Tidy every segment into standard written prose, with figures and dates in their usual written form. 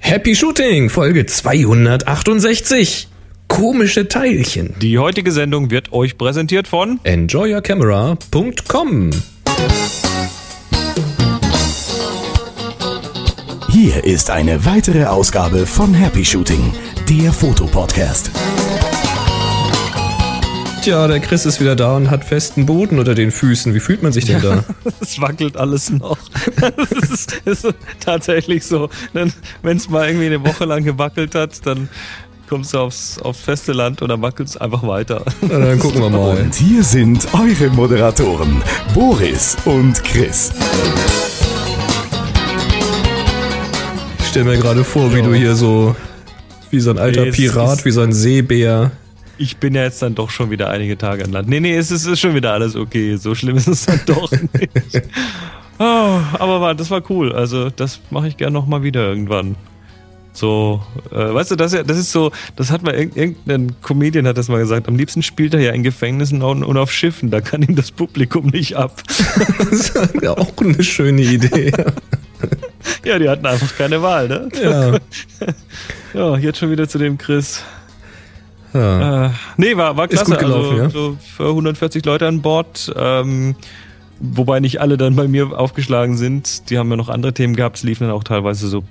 Happy Shooting, Folge 268. Komische Teilchen. Die heutige Sendung wird euch präsentiert von enjoyyourcamera.com. Hier ist eine weitere Ausgabe von Happy Shooting, der Fotopodcast. Tja, der Chris ist wieder da und hat festen Boden unter den Füßen. Wie fühlt man sich denn da? Es wackelt alles noch. Das ist tatsächlich so. Wenn es mal irgendwie eine Woche lang gewackelt hat, dann kommst du aufs feste Land und dann wackelt es einfach weiter. Na, dann gucken wir mal. Und hier sind eure Moderatoren, Boris und Chris. Ich stell mir gerade vor, wie du hier so, wie so ein alter Pirat, wie so ein Seebär. Ich bin ja jetzt dann doch schon wieder einige Tage an Land. Nee, es ist schon wieder alles okay. So schlimm ist es dann doch nicht. Oh, aber das war cool. Also das mache ich gerne nochmal wieder irgendwann. So, weißt du, das ist so, das hat mal irgendein Comedian hat das mal gesagt, am liebsten spielt er ja in Gefängnissen und auf Schiffen, da kann ihm das Publikum nicht ab. Das ist ja auch eine schöne Idee. Ja, die hatten einfach keine Wahl, ne? Ja. Ja, jetzt schon wieder zu dem Chris. Ja. Nee, war klasse. Ist gut gelaufen, also so für 140 Leute an Bord. Wobei nicht alle dann bei mir aufgeschlagen sind. Die haben ja noch andere Themen gehabt. Es liefen dann auch teilweise so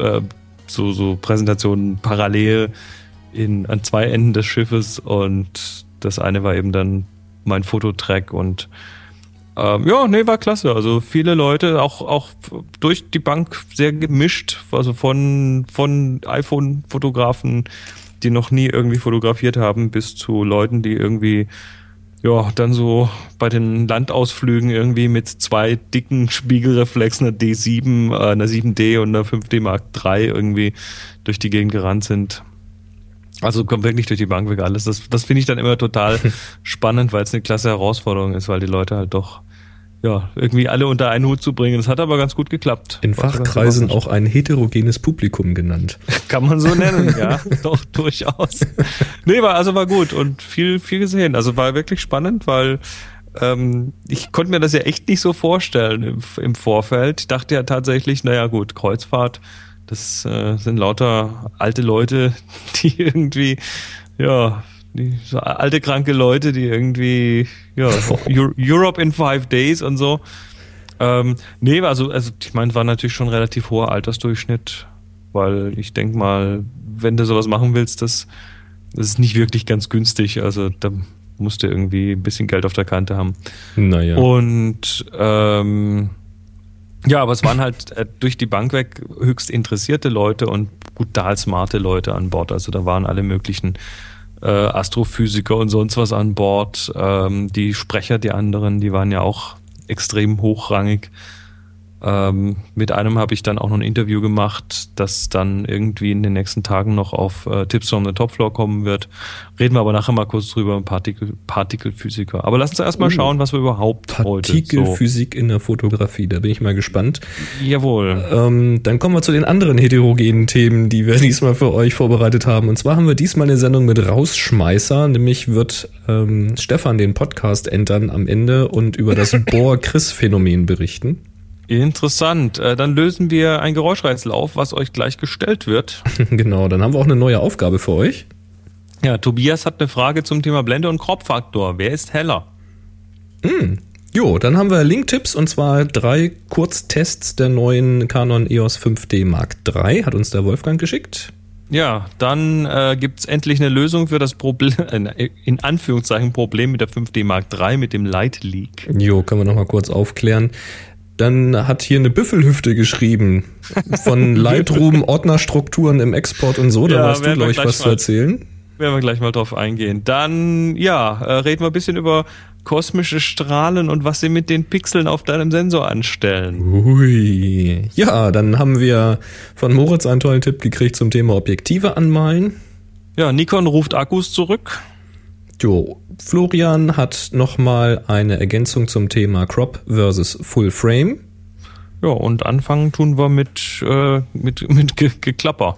Präsentationen parallel an zwei Enden des Schiffes. Und das eine war eben dann mein Fototrack. Und war klasse. Also viele Leute, auch durch die Bank sehr gemischt. Also von iPhone-Fotografen, die noch nie irgendwie fotografiert haben, bis zu Leuten, die irgendwie, dann so bei den Landausflügen irgendwie mit zwei dicken Spiegelreflexen, einer D7, einer 7D und einer 5D Mark III irgendwie durch die Gegend gerannt sind. Also kommt wirklich durch die Bank weg alles. Das finde ich dann immer total spannend, weil es eine klasse Herausforderung ist, weil die Leute halt doch irgendwie alle unter einen Hut zu bringen. Das hat aber ganz gut geklappt. In Fachkreisen auch ein heterogenes Publikum genannt. Kann man so nennen, ja. Doch, durchaus. Nee, war gut und viel gesehen. Also war wirklich spannend, weil ich konnte mir das ja echt nicht so vorstellen im Vorfeld. Ich dachte ja tatsächlich, Kreuzfahrt, das sind lauter alte Leute, die irgendwie, so alte, kranke Leute, die irgendwie, Europe in 5 days und so. Also ich meine, war natürlich schon relativ hoher Altersdurchschnitt, weil ich denke mal, wenn du sowas machen willst, das ist nicht wirklich ganz günstig. Also da musst du irgendwie ein bisschen Geld auf der Kante haben. Naja. Und aber es waren halt durch die Bank weg höchst interessierte Leute und brutal smarte Leute an Bord. Also da waren alle möglichen Astrophysiker und sonst was an Bord. Die Sprecher, die anderen, die waren ja auch extrem hochrangig. Mit einem habe ich dann auch noch ein Interview gemacht, das dann irgendwie in den nächsten Tagen noch auf Tips from the Top Floor kommen wird. Reden wir aber nachher mal kurz drüber, Partikelphysiker. Aber lass uns erstmal schauen, was wir überhaupt heute Partikelphysik in der Fotografie, da bin ich mal gespannt. Jawohl. Dann kommen wir zu den anderen heterogenen Themen, die wir diesmal für euch vorbereitet haben. Und zwar haben wir diesmal eine Sendung mit Rausschmeißer, nämlich wird Stefan den Podcast entern am Ende und über das Bohr-Chris-Phänomen berichten. Interessant. Dann lösen wir ein Geräuschrätsel auf, was euch gleich gestellt wird. Genau, dann haben wir auch eine neue Aufgabe für euch. Ja, Tobias hat eine Frage zum Thema Blende und Crop-Faktor. Wer ist heller? Dann haben wir Link-Tipps und zwar 3 Kurztests der neuen Canon EOS 5D Mark III, hat uns der Wolfgang geschickt. Ja, dann gibt's endlich eine Lösung für das Problem, in Anführungszeichen Problem mit der 5D Mark III, mit dem Light Leak. Können wir nochmal kurz aufklären. Dann hat hier eine Büffelhüfte geschrieben von Lightroom, Ordnerstrukturen im Export und so. Da warst du, glaube ich, was zu erzählen. Werden wir gleich mal drauf eingehen. Dann, reden wir ein bisschen über kosmische Strahlen und was sie mit den Pixeln auf deinem Sensor anstellen. Ui. Ja, dann haben wir von Moritz einen tollen Tipp gekriegt zum Thema Objektive anmalen. Ja, Nikon ruft Akkus zurück. Florian hat nochmal eine Ergänzung zum Thema Crop versus Full Frame. Ja, und anfangen tun wir mit Geklapper.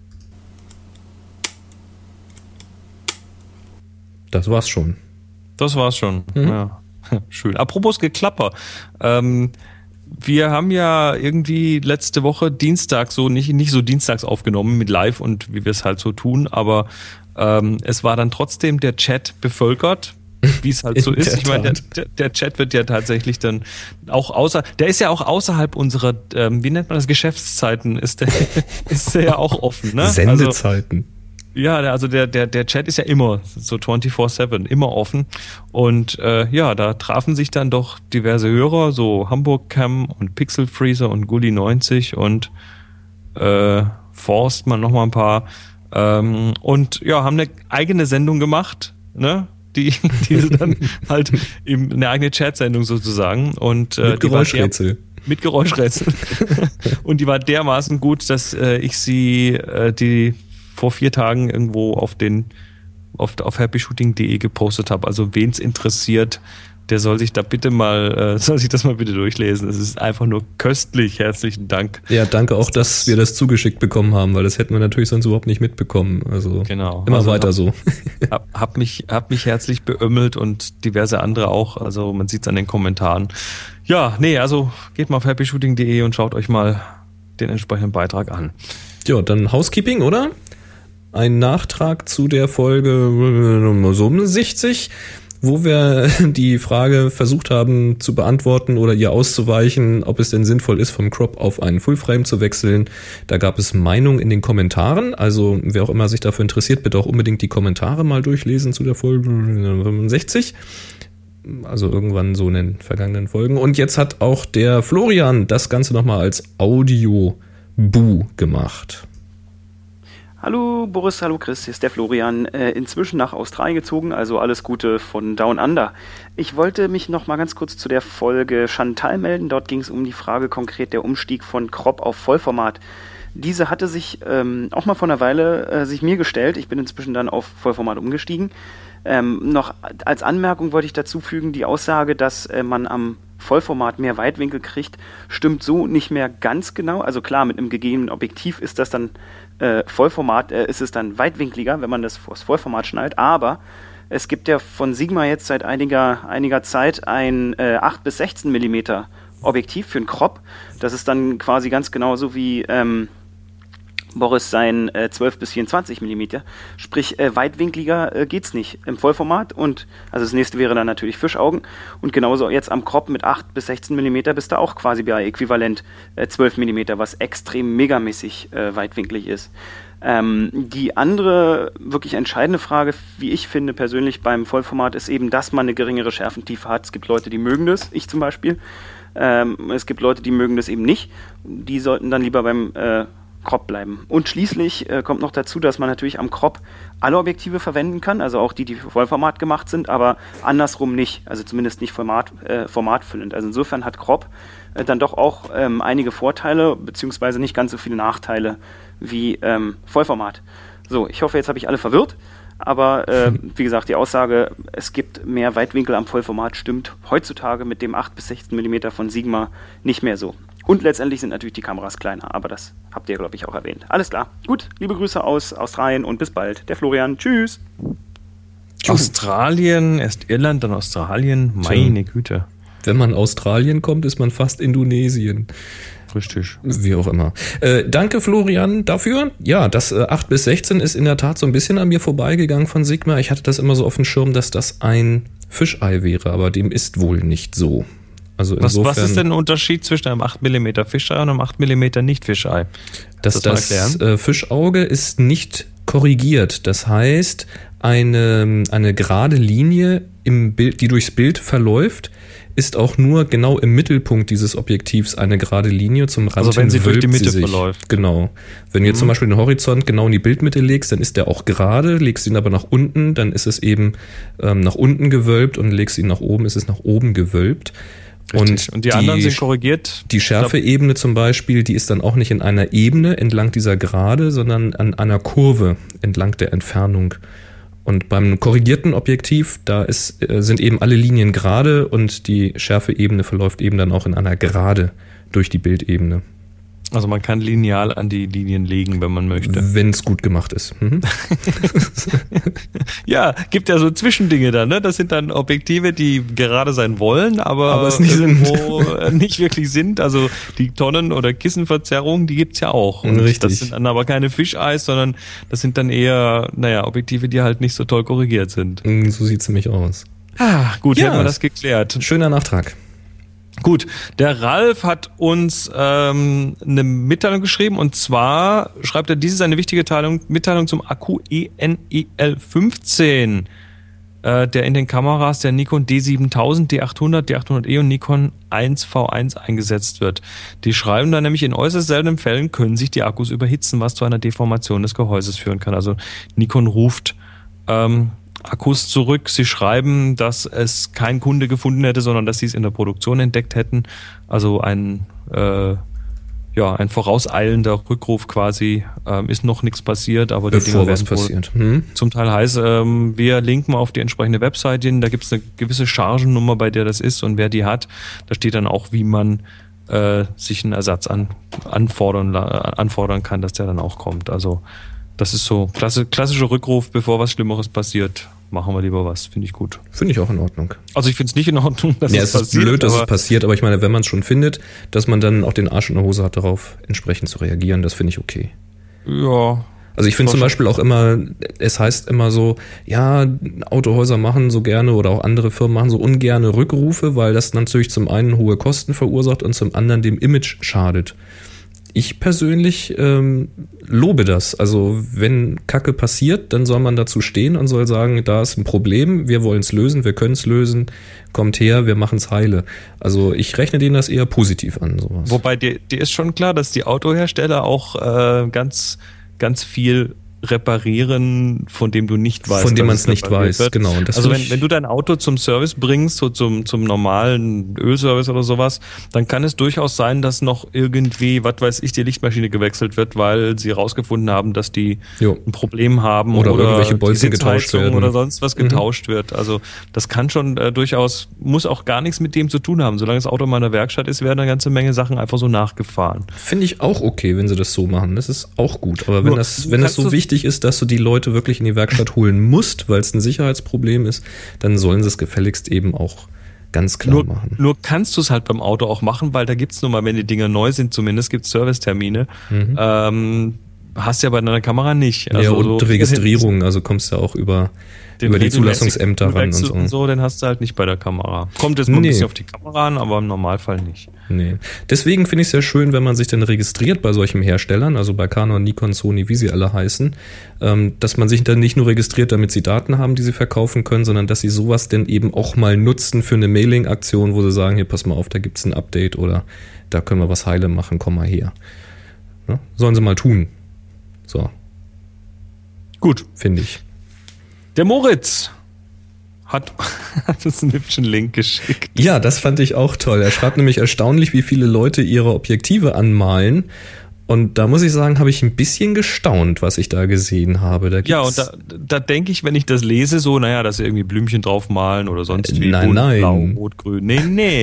Das war's schon. Ja. Schön. Apropos Geklapper. wir haben ja irgendwie letzte Woche Dienstag nicht so dienstags aufgenommen mit Live und wie wir es halt so tun, aber es war dann trotzdem der Chat bevölkert, wie es halt so ist. Ich meine, der Chat wird ja tatsächlich dann auch der ist ja auch außerhalb unserer, wie nennt man das, Geschäftszeiten, ist der ja auch offen, ne? Sendezeiten. Also der Chat ist ja immer so 24/7, immer offen. Und da trafen sich dann doch diverse Hörer, so Hamburg Cam und Pixel Freezer und Gully 90 und Forst, noch mal ein paar. Und ja, haben eine eigene Sendung gemacht, ne? Die sie dann halt eben eine eigene Chat-Sendung sozusagen. Und mit Geräuschrätsel. Mit Geräuschrätsel. Und die war dermaßen gut, dass ich sie die vor 4 Tagen irgendwo auf happyshooting.de gepostet habe. Also wen's interessiert, der soll sich das mal bitte durchlesen. Es ist einfach nur köstlich. Herzlichen Dank. Ja, danke auch, dass wir das zugeschickt bekommen haben, weil das hätten wir natürlich sonst überhaupt nicht mitbekommen. Also genau. Immer weiter so. Hab mich herzlich beömmelt und diverse andere auch. Also man sieht's an den Kommentaren. Ja, also geht mal auf happyshooting.de und schaut euch mal den entsprechenden Beitrag an. Ja, dann Housekeeping, oder? Ein Nachtrag zu der Folge 60, wo wir die Frage versucht haben zu beantworten oder ihr auszuweichen, ob es denn sinnvoll ist, vom Crop auf einen Fullframe zu wechseln. Da gab es Meinungen in den Kommentaren, also wer auch immer sich dafür interessiert, bitte auch unbedingt die Kommentare mal durchlesen zu der Folge 65. Also irgendwann so in den vergangenen Folgen. Und jetzt hat auch der Florian das Ganze nochmal als Audio-Bu gemacht. Hallo Boris, hallo Chris, hier ist der Florian, inzwischen nach Australien gezogen, also alles Gute von Down Under. Ich wollte mich noch mal ganz kurz zu der Folge Chantal melden, dort ging es um die Frage konkret der Umstieg von Crop auf Vollformat. Diese hatte sich auch mal vor einer Weile sich mir gestellt, ich bin inzwischen dann auf Vollformat umgestiegen. Noch als Anmerkung wollte ich dazu fügen, die Aussage, dass man am Vollformat mehr Weitwinkel kriegt, stimmt so nicht mehr ganz genau. Also klar, mit einem gegebenen Objektiv ist das dann Vollformat, ist es dann weitwinkliger, wenn man das vors Vollformat schnallt, aber es gibt ja von Sigma jetzt seit einiger Zeit ein 8 bis 16 mm Objektiv für einen Crop. Das ist dann quasi ganz genauso wie Boris sein 12 bis 24 mm. Sprich, weitwinkliger geht's nicht im Vollformat. Und also das nächste wäre dann natürlich Fischaugen. Und genauso jetzt am Crop mit 8 bis 16 mm bist du auch quasi bei äquivalent 12 mm, was extrem megamäßig weitwinklig ist. Die andere wirklich entscheidende Frage, wie ich finde persönlich beim Vollformat, ist eben, dass man eine geringere Schärfentiefe hat. Es gibt Leute, die mögen das, ich zum Beispiel. Es gibt Leute, die mögen das eben nicht. Die sollten dann lieber beim Crop bleiben. Und schließlich kommt noch dazu, dass man natürlich am Crop alle Objektive verwenden kann, also auch die für Vollformat gemacht sind, aber andersrum nicht, also zumindest nicht formatfüllend. Also insofern hat Crop dann doch auch einige Vorteile, beziehungsweise nicht ganz so viele Nachteile wie Vollformat. So, ich hoffe, jetzt habe ich alle verwirrt, aber wie gesagt, die Aussage, es gibt mehr Weitwinkel am Vollformat, stimmt heutzutage mit dem 8 bis 16 mm von Sigma nicht mehr so. Und letztendlich sind natürlich die Kameras kleiner, aber das habt ihr, glaube ich, auch erwähnt. Alles klar. Gut, liebe Grüße aus Australien und bis bald. Der Florian. Tschüss. Australien, erst Irland, dann Australien. Meine Güte. Wenn man Australien kommt, ist man fast Indonesien. Richtig. Wie auch immer. Danke, Florian, dafür. Ja, das 8 bis 16 ist in der Tat so ein bisschen an mir vorbeigegangen von Sigma. Ich hatte das immer so auf dem Schirm, dass das ein Fischei wäre, aber dem ist wohl nicht so. Also insofern, was ist denn der Unterschied zwischen einem 8 mm Fischei und einem 8 mm Nicht-Fischei? Das Fischauge ist nicht korrigiert. Das heißt, eine gerade Linie im Bild, die durchs Bild verläuft, ist auch nur genau im Mittelpunkt dieses Objektivs eine gerade Linie. Zum Rand also wenn sie durch die Mitte verläuft. Genau. Wenn du jetzt zum Beispiel den Horizont genau in die Bildmitte legst, dann ist der auch gerade, legst ihn aber nach unten, dann ist es eben nach unten gewölbt und legst ihn nach oben, ist es nach oben gewölbt. Und die anderen sind korrigiert. Die Schärfeebene zum Beispiel, die ist dann auch nicht in einer Ebene entlang dieser Gerade, sondern an einer Kurve entlang der Entfernung. Und beim korrigierten Objektiv, sind eben alle Linien gerade und die Schärfeebene verläuft eben dann auch in einer Gerade durch die Bildebene. Also man kann lineal an die Linien legen, wenn man möchte. Wenn es gut gemacht ist. Mhm. Ja, gibt ja so Zwischendinge dann, ne? Das sind dann Objektive, die gerade sein wollen, aber es nicht irgendwo nicht wirklich sind. Also die Tonnen- oder Kissenverzerrung, die gibt's ja auch. Und richtig. Das sind dann aber keine Fischeis, sondern das sind dann eher, Objektive, die halt nicht so toll korrigiert sind. So sieht's nämlich aus. Gut, Ja. hätten wir das geklärt. Schöner Nachtrag. Gut, der Ralf hat uns eine Mitteilung geschrieben, und zwar schreibt er, dies ist eine wichtige Mitteilung zum Akku ENEL15, der in den Kameras der Nikon D7000, D800, D800E und Nikon 1V1 eingesetzt wird. Die schreiben da nämlich, in äußerst seltenen Fällen können sich die Akkus überhitzen, was zu einer Deformation des Gehäuses führen kann. Also Nikon ruft Akkus zurück. Sie schreiben, dass es kein Kunde gefunden hätte, sondern dass sie es in der Produktion entdeckt hätten. Also ein vorauseilender Rückruf quasi. Ist noch nichts passiert, aber die Bevor Dinge was werden passiert. zum Teil heiß. Wir linken auf die entsprechende Website hin. Da gibt es eine gewisse Chargennummer, bei der das ist, und wer die hat, da steht dann auch, wie man sich einen Ersatz anfordern kann, dass der dann auch kommt. Also das ist so klassischer Rückruf, bevor was Schlimmeres passiert. Machen wir lieber was, finde ich gut. Finde ich auch in Ordnung. Also ich finde es nicht in Ordnung, dass Es ist blöd, dass es passiert, aber ich meine, wenn man es schon findet, dass man dann auch den Arsch in der Hose hat, darauf entsprechend zu reagieren, das finde ich okay. Ja. Also ich finde zum Beispiel auch immer, es heißt immer so, ja, Autohäuser machen so gerne oder auch andere Firmen machen so ungerne Rückrufe, weil das natürlich zum einen hohe Kosten verursacht und zum anderen dem Image schadet. Ich persönlich lobe das. Also wenn Kacke passiert, dann soll man dazu stehen und soll sagen, da ist ein Problem, wir wollen es lösen, wir können es lösen, kommt her, wir machen es heile. Also ich rechne denen das eher positiv an. Sowas. Wobei dir ist schon klar, dass die Autohersteller auch ganz viel reparieren, von dem du nicht weißt. Von dem man es nicht weiß, wird. genau. Und das also wenn du dein Auto zum Service bringst, so zum normalen Ölservice oder sowas, dann kann es durchaus sein, dass noch irgendwie, was weiß ich, die Lichtmaschine gewechselt wird, weil sie herausgefunden haben, dass die ein Problem haben oder irgendwelche Bolzen getauscht werden oder sonst was getauscht wird. Also das kann schon durchaus, muss auch gar nichts mit dem zu tun haben. Solange das Auto in meiner Werkstatt ist, werden eine ganze Menge Sachen einfach so nachgefahren. Finde ich auch okay, wenn sie das so machen. Das ist auch gut. Aber wenn das so wichtig ist, dass du die Leute wirklich in die Werkstatt holen musst, weil es ein Sicherheitsproblem ist, dann sollen sie es gefälligst eben auch ganz klar machen. Nur kannst du es halt beim Auto auch machen, weil da gibt's nun mal, wenn die Dinger neu sind, zumindest gibt's Servicetermine. Hast ja bei deiner Kamera nicht. Also und Registrierung, also kommst du ja auch über die Zulassungsämter ran und so. Den hast du halt nicht bei der Kamera. Kommt jetzt mal ein bisschen auf die Kamera an, aber im Normalfall nicht. Nee. Deswegen finde ich es sehr schön, wenn man sich dann registriert bei solchen Herstellern, also bei Canon, Nikon, Sony, wie sie alle heißen, dass man sich dann nicht nur registriert, damit sie Daten haben, die sie verkaufen können, sondern dass sie sowas denn eben auch mal nutzen für eine Mailing-Aktion, wo sie sagen, hier, pass mal auf, da gibt's ein Update oder da können wir was heile machen, komm mal her. Ja? Sollen sie mal tun. So. Gut. Finde ich. Der Moritz hat uns einen hübschen Link geschickt. Ja, das fand ich auch toll. Er schreibt nämlich erstaunlich, wie viele Leute ihre Objektive anmalen. Und da muss ich sagen, habe ich ein bisschen gestaunt, was ich da gesehen habe. Ja, und da denke ich, wenn ich das lese, so, dass sie irgendwie Blümchen draufmalen oder sonst wie. Nein. Blau, Rot, Grün. Nee.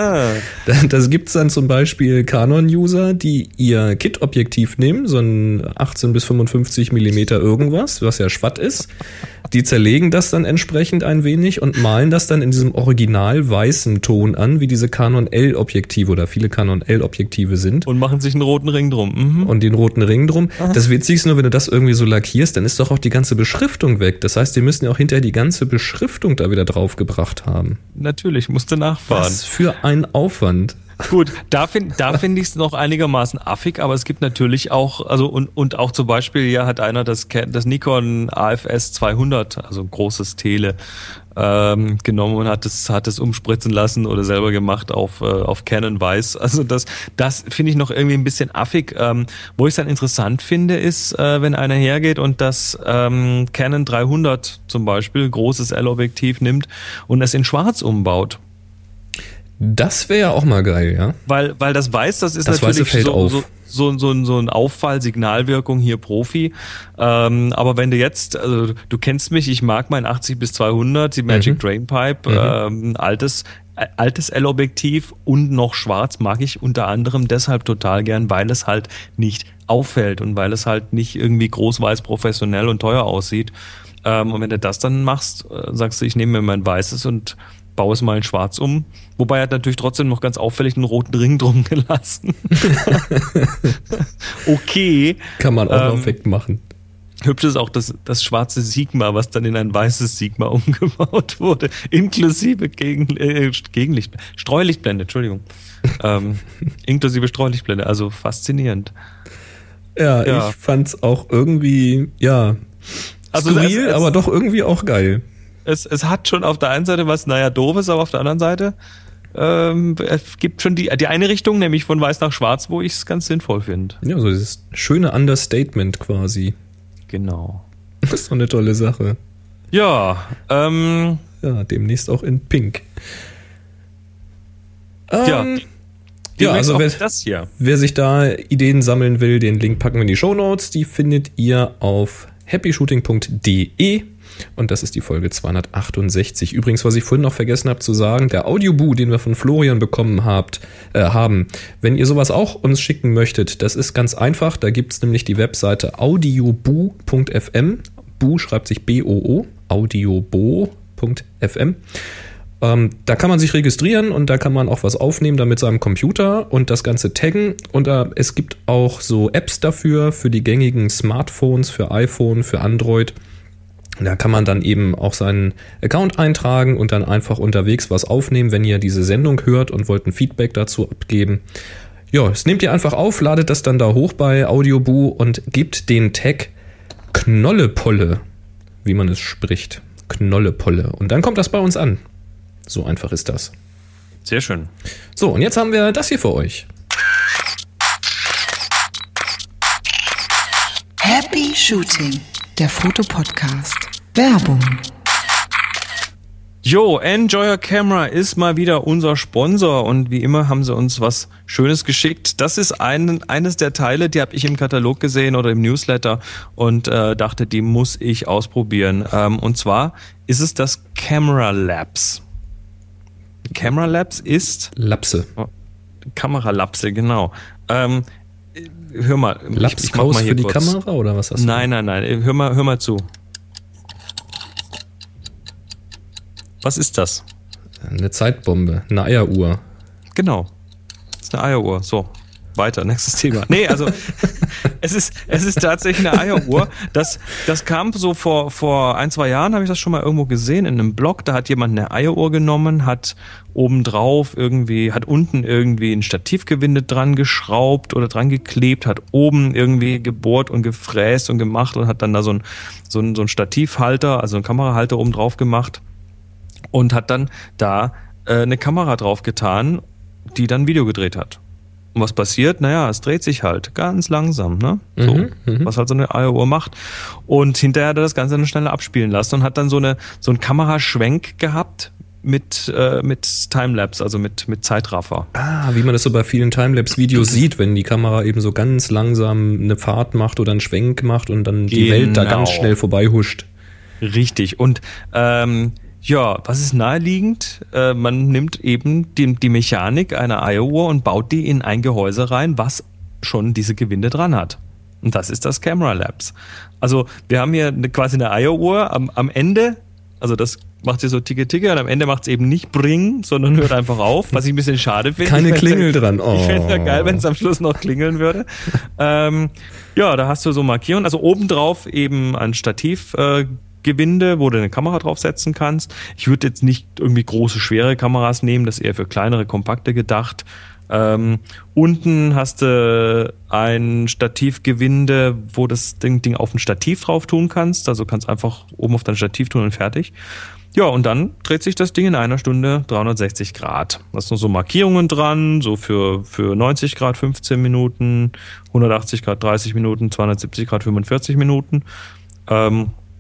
Das gibt's dann zum Beispiel Canon-User, die ihr Kit-Objektiv nehmen, so ein 18 bis 55 Millimeter irgendwas, was ja Schwatt ist. Die zerlegen das dann entsprechend ein wenig und malen das dann in diesem original weißen Ton an, wie diese Canon L-Objektive oder viele Canon L-Objektive sind. Und machen sich einen roten Ring drum. Und den roten Ring drum. Aha. Das Witzige ist nur, wenn du das irgendwie so lackierst, dann ist doch auch die ganze Beschriftung weg. Das heißt, die müssen ja auch hinterher die ganze Beschriftung da wieder draufgebracht haben. Natürlich, musste nachfahren. Was für ein Aufwand. Gut, da find ich es noch einigermaßen affig, aber es gibt natürlich auch, also und auch zum Beispiel, hat einer das Nikon AFS 200, also ein großes Tele, genommen und hat es umspritzen lassen oder selber gemacht auf Canon Weiß. Also das finde ich noch irgendwie ein bisschen affig. Wo ich es dann interessant finde, ist, wenn einer hergeht und das Canon 300 zum Beispiel, großes L-Objektiv nimmt und es in Schwarz umbaut. Das wäre ja auch mal geil, ja. Weil das Weiß, das ist das natürlich fällt auf. So ein Auffall, Signalwirkung, hier Profi. Aber wenn du jetzt, also du kennst mich, ich mag mein 80 bis 200, die Magic Drain Pipe, altes, altes L-Objektiv und noch schwarz mag ich unter anderem deshalb total gern, weil es halt nicht auffällt und weil es halt nicht irgendwie groß-weiß professionell und teuer aussieht. Und wenn du das dann machst, sagst du, ich nehme mir mein weißes und baue es mal in schwarz um. Wobei er hat natürlich trotzdem noch ganz auffällig einen roten Ring drum gelassen. Okay. Kann man auch noch wegmachen. Hübsch ist auch das schwarze Sigma, was dann in ein weißes Sigma umgebaut wurde, inklusive Gegenlicht, Streulichtblende, Entschuldigung. Inklusive Streulichtblende, also faszinierend. Ja, ich fand's auch irgendwie, also skurril, aber doch irgendwie auch geil. Es hat schon auf der einen Seite was, doofes, aber auf der anderen Seite es gibt schon die eine Richtung, nämlich von weiß nach schwarz, wo ich es ganz sinnvoll finde. Ja, so dieses schöne Understatement quasi. Genau. Das ist so eine tolle Sache. Ja, demnächst auch in Pink. Also wer sich da Ideen sammeln will, den Link packen wir in die Shownotes. Die findet ihr auf happyshooting.de und das ist die Folge 268. Übrigens, was ich vorhin noch vergessen habe zu sagen, der Audioboo, den wir von Florian bekommen haben, wenn ihr sowas auch uns schicken möchtet, das ist ganz einfach. Da gibt es nämlich die Webseite audioboo.fm. Boo schreibt sich B-O-O, audioboo.fm. Da kann man sich registrieren und da kann man auch was aufnehmen da mit seinem Computer und das Ganze taggen. Und es gibt auch so Apps dafür, für die gängigen Smartphones, für iPhone, für Android. Da kann man dann eben auch seinen Account eintragen und dann einfach unterwegs was aufnehmen, wenn ihr diese Sendung hört und wollt ein Feedback dazu abgeben. Ja, das nehmt ihr einfach auf, ladet das dann da hoch bei Audioboo und gebt den Tag Knollepolle, wie man es spricht. Knollepolle. Und dann kommt das bei uns an. So einfach ist das. Sehr schön. So, und jetzt haben wir das hier für euch. Happy Shooting, der Fotopodcast. Werbung. Jo, Enjoy Your Camera ist mal wieder unser Sponsor und wie immer haben sie uns was Schönes geschickt. Das ist eines der Teile, die habe ich im Katalog gesehen oder im Newsletter und dachte, die muss ich ausprobieren. Und zwar ist es das Camera Labs. Camera Labs ist... Lapse. Kameralapse, genau. Hör mal. Ich mach mal hier für die kurz. Kamera oder was hast du? Nein. Hör mal zu. Was ist das? Eine Zeitbombe, eine Eieruhr. Genau. Das ist eine Eieruhr. So, weiter, nächstes Thema. Nee, also es ist tatsächlich eine Eieruhr. Das kam so vor 1-2 Jahren, habe ich das schon mal irgendwo gesehen in einem Blog. Da hat jemand eine Eieruhr genommen, hat unten irgendwie ein Stativgewinde dran geschraubt oder dran geklebt, hat oben irgendwie gebohrt und gefräst und gemacht und hat dann da so ein Stativhalter, also einen Kamerahalter oben drauf gemacht und hat dann da eine Kamera drauf getan, die dann Video gedreht hat. Und was passiert? Naja, es dreht sich halt ganz langsam, ne? So, was halt so eine Eieruhr macht. Und hinterher hat er das Ganze dann schneller abspielen lassen und hat dann so einen Kameraschwenk gehabt mit Timelapse, also mit Zeitraffer. Wie man das so bei vielen Timelapse-Videos sieht, wenn die Kamera eben so ganz langsam eine Fahrt macht oder einen Schwenk macht und dann die Welt da ganz schnell vorbei huscht. Richtig. Und was ist naheliegend? Man nimmt eben die Mechanik einer Eieruhr und baut die in ein Gehäuse rein, was schon diese Gewinde dran hat. Und das ist das Camera Labs. Also wir haben hier quasi eine Eieruhr am Ende, also das macht sie so ticke und am Ende macht es eben nicht Bring, sondern hört einfach auf, was ich ein bisschen schade finde. Keine Klingel dran. Oh. Ich fände es ja geil, wenn es am Schluss noch klingeln würde. Da hast du so Markierungen, also obendrauf eben ein Stativgewinde, wo du eine Kamera draufsetzen kannst. Ich würde jetzt nicht irgendwie große, schwere Kameras nehmen, das ist eher für kleinere, kompakte gedacht. Unten hast du ein Stativgewinde, wo das Ding auf ein Stativ drauf tun kannst. Also kannst einfach oben auf dein Stativ tun und fertig. Ja, und dann dreht sich das Ding in einer Stunde 360 Grad. Da sind so Markierungen dran, so für 90 Grad 15 Minuten, 180 Grad 30 Minuten, 270 Grad 45 Minuten.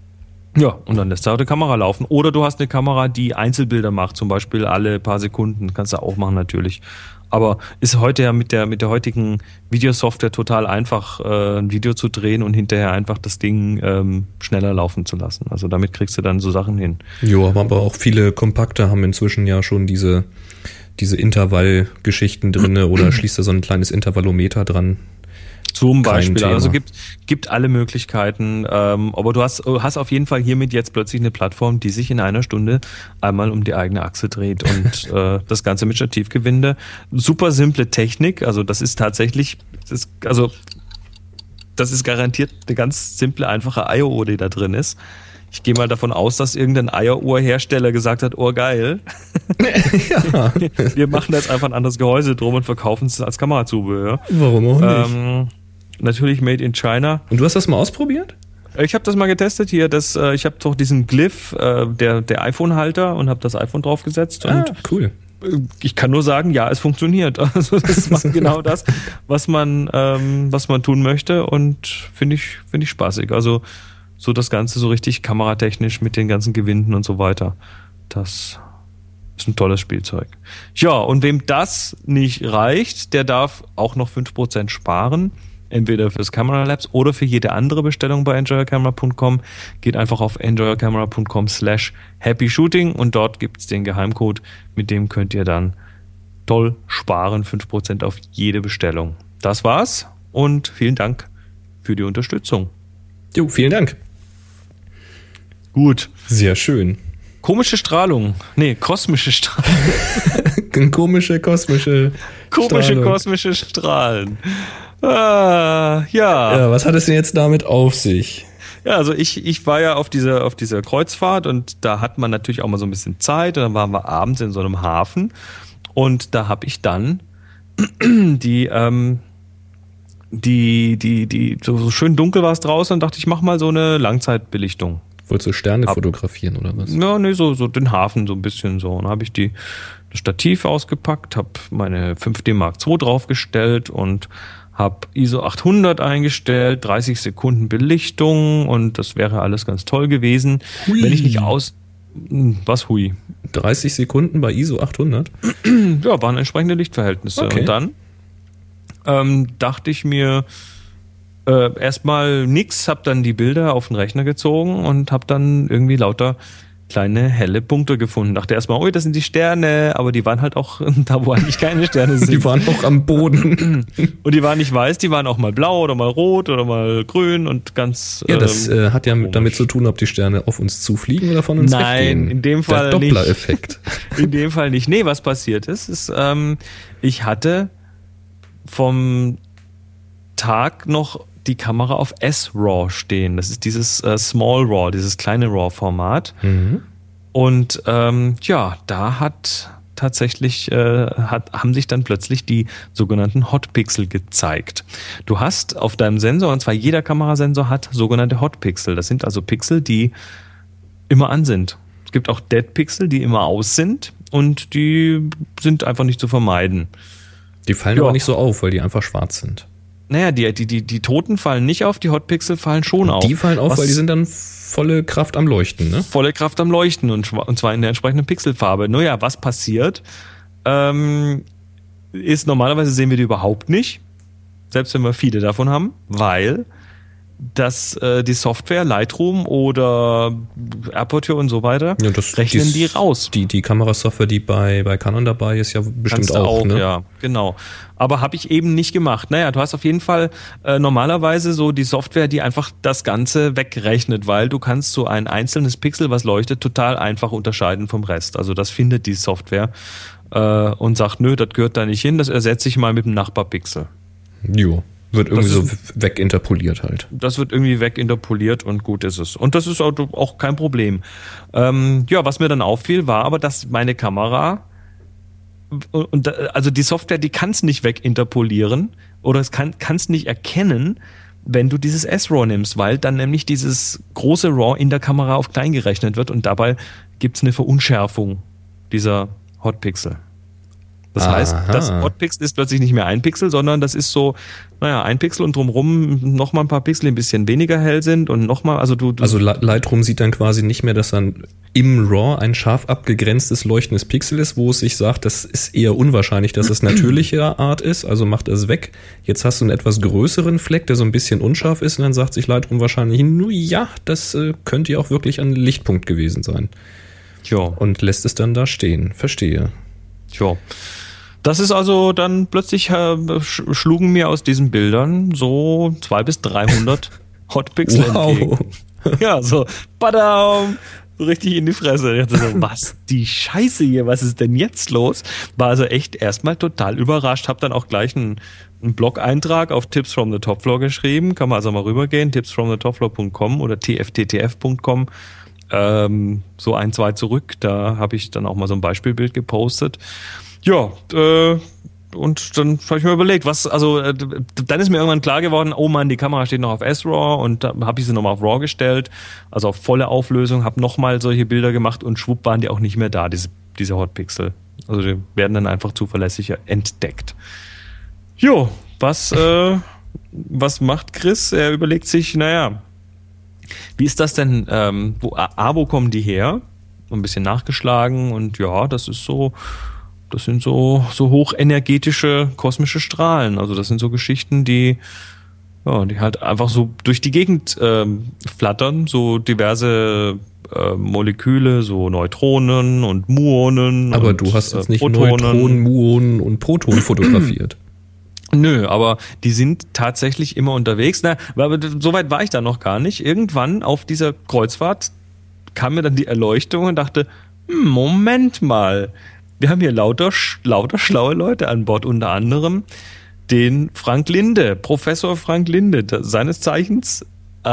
Ja, und dann lässt du auch die Kamera laufen. Oder du hast eine Kamera, die Einzelbilder macht, zum Beispiel alle paar Sekunden. Kannst du auch machen natürlich. Aber ist heute ja mit der heutigen Videosoftware total einfach, ein Video zu drehen und hinterher einfach das Ding schneller laufen zu lassen. Also damit kriegst du dann so Sachen hin. Jo, aber auch viele Kompakte haben inzwischen ja schon diese Intervallgeschichten drinne oder schließt da so ein kleines Intervallometer dran. Zum Beispiel, also gibt alle Möglichkeiten, aber du hast auf jeden Fall hiermit jetzt plötzlich eine Plattform, die sich in einer Stunde einmal um die eigene Achse dreht und das Ganze mit Stativgewinde. Super simple Technik, also das ist tatsächlich, das ist garantiert eine ganz simple, einfache Eieruhr, die da drin ist. Ich gehe mal davon aus, dass irgendein Eieruhrhersteller gesagt hat, oh geil, Ja. wir machen jetzt einfach ein anderes Gehäuse drum und verkaufen es als Kamerazubehör. Warum auch nicht? Natürlich made in China. Und du hast das mal ausprobiert? Ich habe das mal getestet hier. Ich habe doch diesen Glyph, der iPhone-Halter, und habe das iPhone draufgesetzt. Und Cool. ich kann nur sagen, ja, es funktioniert. Also das macht genau das, was man tun möchte, und finde ich spaßig. Also so das Ganze so richtig kameratechnisch mit den ganzen Gewinden und so weiter. Das ist ein tolles Spielzeug. Ja, und wem das nicht reicht, der darf auch noch 5% sparen. Entweder fürs Camera Labs oder für jede andere Bestellung bei enjoycamera.com. Geht einfach auf enjoycamera.com/happyshooting und dort gibt's den Geheimcode, mit dem könnt ihr dann toll sparen, 5% auf jede Bestellung. Das war's und vielen Dank für die Unterstützung. Jo, vielen Dank. Gut. Sehr schön. Kosmische Strahlung. Komische kosmische Strahlung. Kosmische Strahlen. Ja, was hat es denn jetzt damit auf sich? Ja, also ich war ja auf dieser Kreuzfahrt und da hat man natürlich auch mal so ein bisschen Zeit und dann waren wir abends in so einem Hafen und da habe ich dann die so schön dunkel war es draußen und dachte, ich mache mal so eine Langzeitbelichtung. Wolltest du Sterne fotografieren oder was? Ja, nee, so den Hafen so ein bisschen so. Und dann habe ich das Stativ ausgepackt, habe meine 5D Mark II draufgestellt und habe ISO 800 eingestellt, 30 Sekunden Belichtung und das wäre alles ganz toll gewesen. Hui. Wenn ich nicht was hui? 30 Sekunden bei ISO 800? Ja, waren entsprechende Lichtverhältnisse. Okay. Und dann dachte ich mir erstmal nix, habe dann die Bilder auf den Rechner gezogen und habe dann irgendwie lauter kleine helle Punkte gefunden. Dachte erstmal, das sind die Sterne, aber die waren halt auch da, wo eigentlich keine Sterne sind. Die waren auch am Boden. Und die waren nicht weiß, die waren auch mal blau oder mal rot oder mal grün und ganz Ja, das hat ja damit zu tun, ob die Sterne auf uns zufliegen oder von uns weggehen. Nein, in dem Fall Der nicht. Doppler-Effekt. In dem Fall nicht. Nee, was passiert ist, ich hatte vom Tag noch die Kamera auf S-RAW stehen. Das ist dieses Small RAW, dieses kleine RAW-Format. Mhm. Und da hat tatsächlich haben sich dann plötzlich die sogenannten Hotpixel gezeigt. Du hast auf deinem Sensor, und zwar jeder Kamerasensor hat sogenannte Hotpixel. Das sind also Pixel, die immer an sind. Es gibt auch Dead-Pixel, die immer aus sind und die sind einfach nicht zu vermeiden. Die fallen aber nicht so auf, weil die einfach schwarz sind. Naja, die Toten fallen nicht auf, die Hotpixel fallen schon auf. Die fallen auf, weil die sind dann volle Kraft am Leuchten, ne? Volle Kraft am Leuchten und zwar in der entsprechenden Pixelfarbe. Naja, was passiert, ist normalerweise sehen wir die überhaupt nicht, selbst wenn wir viele davon haben, weil die Software, Lightroom oder Aperture und so weiter, rechnen die raus. Die Kamerasoftware, die bei Canon dabei ist, ja bestimmt auch, ne? Ja, genau. Aber habe ich eben nicht gemacht. Naja, du hast auf jeden Fall normalerweise so die Software, die einfach das Ganze wegrechnet, weil du kannst so ein einzelnes Pixel, was leuchtet, total einfach unterscheiden vom Rest. Also das findet die Software und sagt, nö, das gehört da nicht hin, das ersetze ich mal mit dem Nachbarpixel. Jo. Wird irgendwie so weginterpoliert halt. Das wird irgendwie weginterpoliert und gut ist es. Und das ist auch kein Problem. Was mir dann auffiel, war aber, dass meine Kamera, also die Software, die kann es nicht weginterpolieren oder es kann es nicht erkennen, wenn du dieses S-RAW nimmst, weil dann nämlich dieses große RAW in der Kamera auf klein gerechnet wird und dabei gibt es eine Verunschärfung dieser Hotpixel. Das heißt, das Hotpixel ist plötzlich nicht mehr ein Pixel, sondern das ist so, ein Pixel und drumherum nochmal ein paar Pixel, die ein bisschen weniger hell sind und nochmal, also Also Lightroom sieht dann quasi nicht mehr, dass dann im RAW ein scharf abgegrenztes leuchtendes Pixel ist, wo es sich sagt, das ist eher unwahrscheinlich, dass es natürlicher Art ist, also macht es weg. Jetzt hast du einen etwas größeren Fleck, der so ein bisschen unscharf ist und dann sagt sich Lightroom wahrscheinlich, das könnte ja auch wirklich ein Lichtpunkt gewesen sein. Ja. Und lässt es dann da stehen. Verstehe. Tja. Das ist also dann plötzlich schlugen mir aus diesen Bildern so 200 bis 300 Hotpixel entgegen. Ja, so, badam, so richtig in die Fresse. Ich dachte so, was die Scheiße hier, was ist denn jetzt los? War also echt erstmal total überrascht. Hab dann auch gleich einen Blog-Eintrag auf Tips from the Top Floor geschrieben. Kann man also mal rübergehen, tipsfromthetopfloor.com oder tfttf.com. So 2 zurück, da habe ich dann auch mal so ein Beispielbild gepostet. Ja, und dann habe ich mir überlegt, dann ist mir irgendwann klar geworden, oh Mann, die Kamera steht noch auf S-RAW und da habe ich sie nochmal auf RAW gestellt, also auf volle Auflösung, habe nochmal solche Bilder gemacht und schwupp waren die auch nicht mehr da, diese Hotpixel. Also die werden dann einfach zuverlässiger entdeckt. Jo, was macht Chris? Er überlegt sich, wie ist das denn, wo kommen die her? Ein bisschen nachgeschlagen und ja, das sind so hochenergetische kosmische Strahlen. Also das sind so Geschichten, die halt einfach so durch die Gegend flattern, so diverse Moleküle, so Neutronen und Muonen. Aber und, du hast jetzt nicht Protonen. Neutronen, Muonen und Protonen fotografiert. Nö, aber die sind tatsächlich immer unterwegs. Aber so weit war ich da noch gar nicht. Irgendwann auf dieser Kreuzfahrt kam mir dann die Erleuchtung und dachte, Moment mal, wir haben hier lauter schlaue Leute an Bord, unter anderem den Frank Linde, Professor Frank Linde, seines Zeichens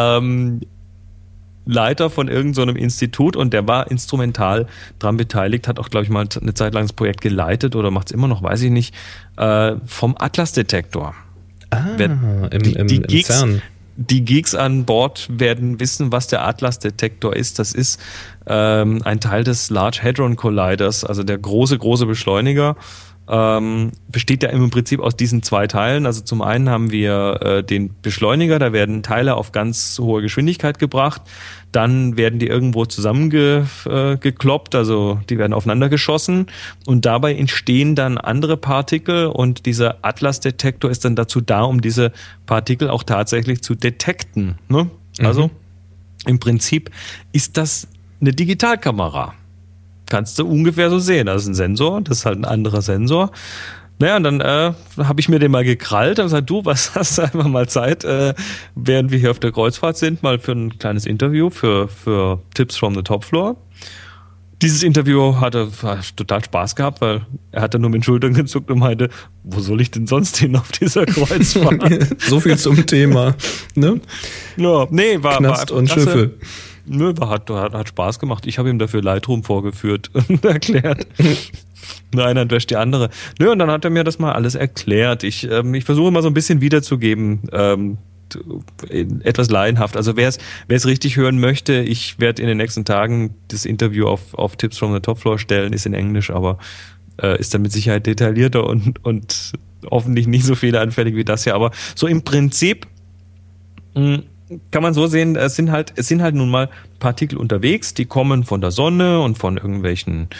Leiter von irgendeinem so Institut und der war instrumental dran beteiligt, hat auch, glaube ich, mal eine Zeit lang das Projekt geleitet oder macht es immer noch, weiß ich nicht, vom Atlas-Detektor. Im CERN. Die Geeks an Bord werden wissen, was der Atlas-Detektor ist. Das ist ein Teil des Large Hadron Colliders, also der große Beschleuniger. Besteht ja im Prinzip aus diesen 2 Teilen. Also zum einen haben wir den Beschleuniger, da werden Teile auf ganz hohe Geschwindigkeit gebracht. Dann werden die irgendwo zusammengekloppt, also die werden aufeinander geschossen. Und dabei entstehen dann andere Partikel und dieser Atlas-Detektor ist dann dazu da, um diese Partikel auch tatsächlich zu detekten. Ne? Also im Prinzip ist das eine Digitalkamera. Kannst du ungefähr so sehen. Das ist ein Sensor, das ist halt ein anderer Sensor. Und dann habe ich mir den mal gekrallt und gesagt, du, was hast du einfach mal Zeit, während wir hier auf der Kreuzfahrt sind, mal für ein kleines Interview für Tips from the Top Floor. Dieses Interview hat total Spaß gehabt, weil er hat dann nur mit den Schultern gezuckt und meinte, wo soll ich denn sonst hin auf dieser Kreuzfahrt? So viel zum Thema, ne? Ja, nee, war Knast und klasse. Schiffe. Nö, hat Spaß gemacht. Ich habe ihm dafür Lightroom vorgeführt und erklärt. Eine Hand wäscht die andere. Nö, und dann hat er mir das mal alles erklärt. Ich versuche mal so ein bisschen wiederzugeben, etwas laienhaft. Also wer es richtig hören möchte, ich werde in den nächsten Tagen das Interview auf Tips from the Top Floor stellen, ist in Englisch, aber ist dann mit Sicherheit detaillierter und hoffentlich nicht so fehleranfällig wie das hier. Aber so im Prinzip kann man so sehen, es sind halt nun mal Partikel unterwegs, die kommen von der Sonne und von irgendwelchen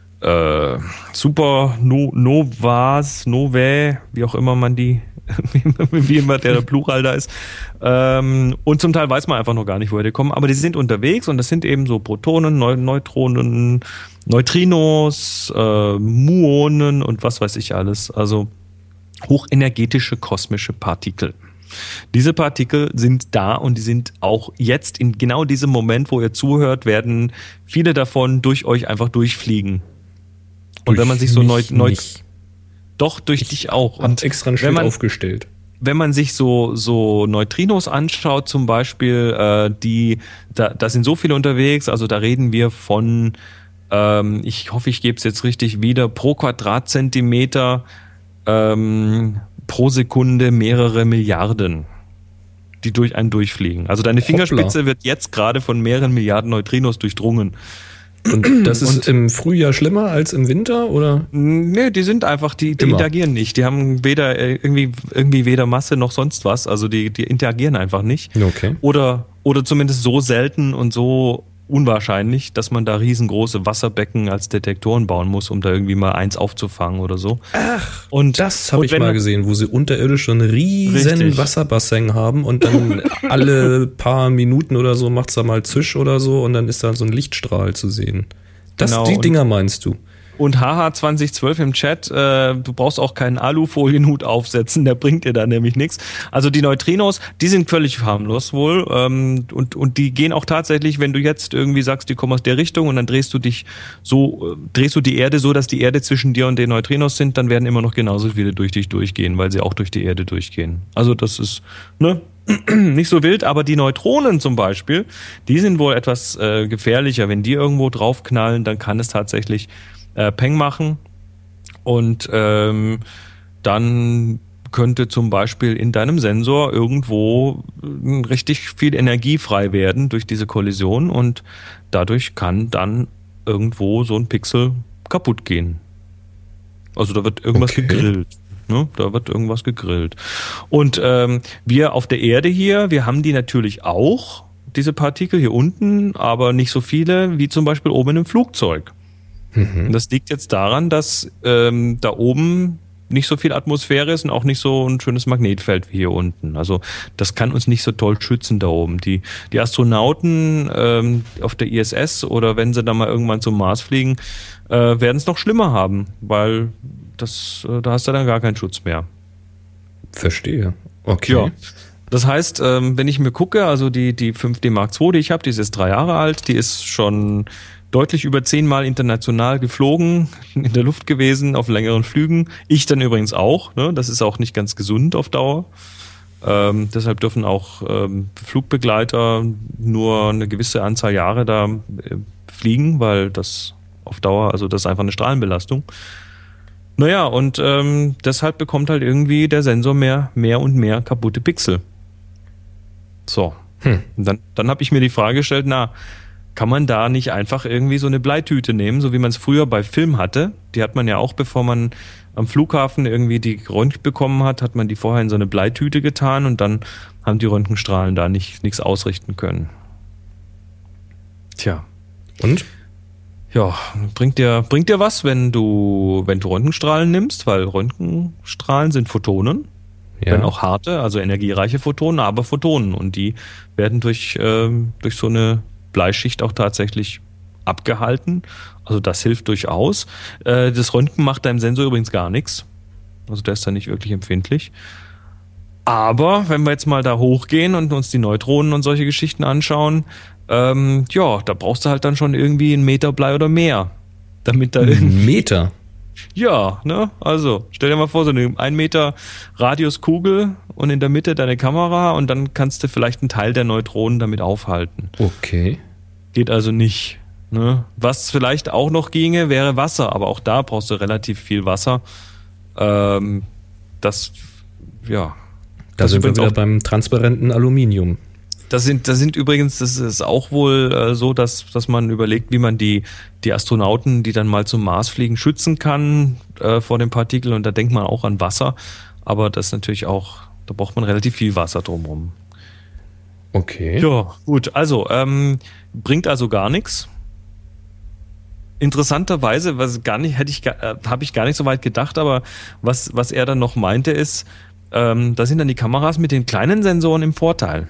Novae, wie auch immer man die, wie immer der Plural da ist. Und zum Teil weiß man einfach noch gar nicht, woher die kommen, aber die sind unterwegs und das sind eben so Protonen, Neutronen, Neutrinos, Muonen und was weiß ich alles. Also hochenergetische kosmische Partikel. Diese Partikel sind da und die sind auch jetzt in genau diesem Moment, wo ihr zuhört, werden viele davon durch euch einfach durchfliegen. Und wenn man sich so doch durch dich auch. Und extra ein Schild aufgestellt. Wenn man sich so Neutrinos anschaut zum Beispiel, da sind so viele unterwegs, also da reden wir von, ich hoffe, ich gebe es jetzt richtig wieder, pro Quadratzentimeter pro Sekunde mehrere Milliarden, die durch einen durchfliegen. Also deine Fingerspitze wird jetzt gerade von mehreren Milliarden Neutrinos durchdrungen. Und das ist im Frühjahr schlimmer als im Winter, oder? Nee, die sind einfach, die interagieren nicht. Die haben irgendwie weder Masse noch sonst was. Also die interagieren einfach nicht. Okay. Oder zumindest so selten und so unwahrscheinlich, dass man da riesengroße Wasserbecken als Detektoren bauen muss, um da irgendwie mal eins aufzufangen oder so. Ach, und das habe ich mal gesehen, wo sie unterirdisch so einen riesen Wasserbassin haben und dann alle paar Minuten oder so macht's da mal Zisch oder so und dann ist da so ein Lichtstrahl zu sehen. Die Dinger meinst du? Und HH 2012 im Chat, du brauchst auch keinen Alufolienhut aufsetzen, der bringt dir da nämlich nichts. Also die Neutrinos, die sind völlig harmlos wohl und die gehen auch tatsächlich, wenn du jetzt irgendwie sagst, die kommen aus der Richtung und dann drehst du die Erde so, dass die Erde zwischen dir und den Neutrinos sind, dann werden immer noch genauso viele durch dich durchgehen, weil sie auch durch die Erde durchgehen. Also das ist, nicht so wild, aber die Neutronen zum Beispiel, die sind wohl etwas gefährlicher. Wenn die irgendwo draufknallen, dann kann es tatsächlich Peng machen und dann könnte zum Beispiel in deinem Sensor irgendwo richtig viel Energie frei werden durch diese Kollision und dadurch kann dann irgendwo so ein Pixel kaputt gehen. Also da wird irgendwas gegrillt. Ne? Da wird irgendwas gegrillt. Und wir auf der Erde hier, wir haben die natürlich auch, diese Partikel hier unten, aber nicht so viele wie zum Beispiel oben in einem Flugzeug. Und das liegt jetzt daran, dass da oben nicht so viel Atmosphäre ist und auch nicht so ein schönes Magnetfeld wie hier unten. Also das kann uns nicht so toll schützen da oben. Die Astronauten auf der ISS oder wenn sie dann mal irgendwann zum Mars fliegen, werden es noch schlimmer haben, weil da hast du dann gar keinen Schutz mehr. Verstehe. Okay. Ja. Das heißt, wenn ich mir gucke, also die 5D Mark II, die ich habe, die ist jetzt 3 Jahre alt, die ist schon deutlich über 10 Mal international geflogen, in der Luft gewesen, auf längeren Flügen. Ich dann übrigens auch. Ne? Das ist auch nicht ganz gesund auf Dauer. Deshalb dürfen auch Flugbegleiter nur eine gewisse Anzahl Jahre da fliegen, weil das auf Dauer, also das ist einfach eine Strahlenbelastung. Naja, und deshalb bekommt halt irgendwie der Sensor mehr und mehr kaputte Pixel. So. Und dann habe ich mir die Frage gestellt, kann man da nicht einfach irgendwie so eine Bleitüte nehmen, so wie man es früher bei Film hatte? Die hat man ja auch, bevor man am Flughafen irgendwie die Röntgen bekommen hat man die vorher in so eine Bleitüte getan und dann haben die Röntgenstrahlen da nichts ausrichten können. Tja. Und? Ja, bringt dir was, wenn du Röntgenstrahlen nimmst, weil Röntgenstrahlen sind Photonen, wenn auch harte, also energiereiche Photonen, aber Photonen und die werden durch so eine Bleischicht auch tatsächlich abgehalten. Also das hilft durchaus. Das Röntgen macht deinem Sensor übrigens gar nichts. Also der ist da nicht wirklich empfindlich. Aber wenn wir jetzt mal da hochgehen und uns die Neutronen und solche Geschichten anschauen, da brauchst du halt dann schon irgendwie 1 Meter Blei oder mehr. Damit da 1 Meter? Ja, ne? Also, stell dir mal vor, so eine 1 Meter Radiuskugel und in der Mitte deine Kamera und dann kannst du vielleicht einen Teil der Neutronen damit aufhalten. Okay. Geht also nicht. Ne? Was vielleicht auch noch ginge, wäre Wasser, aber auch da brauchst du relativ viel Wasser. Da sind wir wieder beim transparenten Aluminium. Das ist auch wohl so, dass man überlegt, wie man die Astronauten, die dann mal zum Mars fliegen, schützen kann vor den Partikeln. Und da denkt man auch an Wasser. Aber das ist natürlich auch, da braucht man relativ viel Wasser drumherum. Okay. Ja, gut. Also, bringt also gar nichts. Interessanterweise, habe ich gar nicht so weit gedacht, aber was er dann noch meinte ist, da sind dann die Kameras mit den kleinen Sensoren im Vorteil.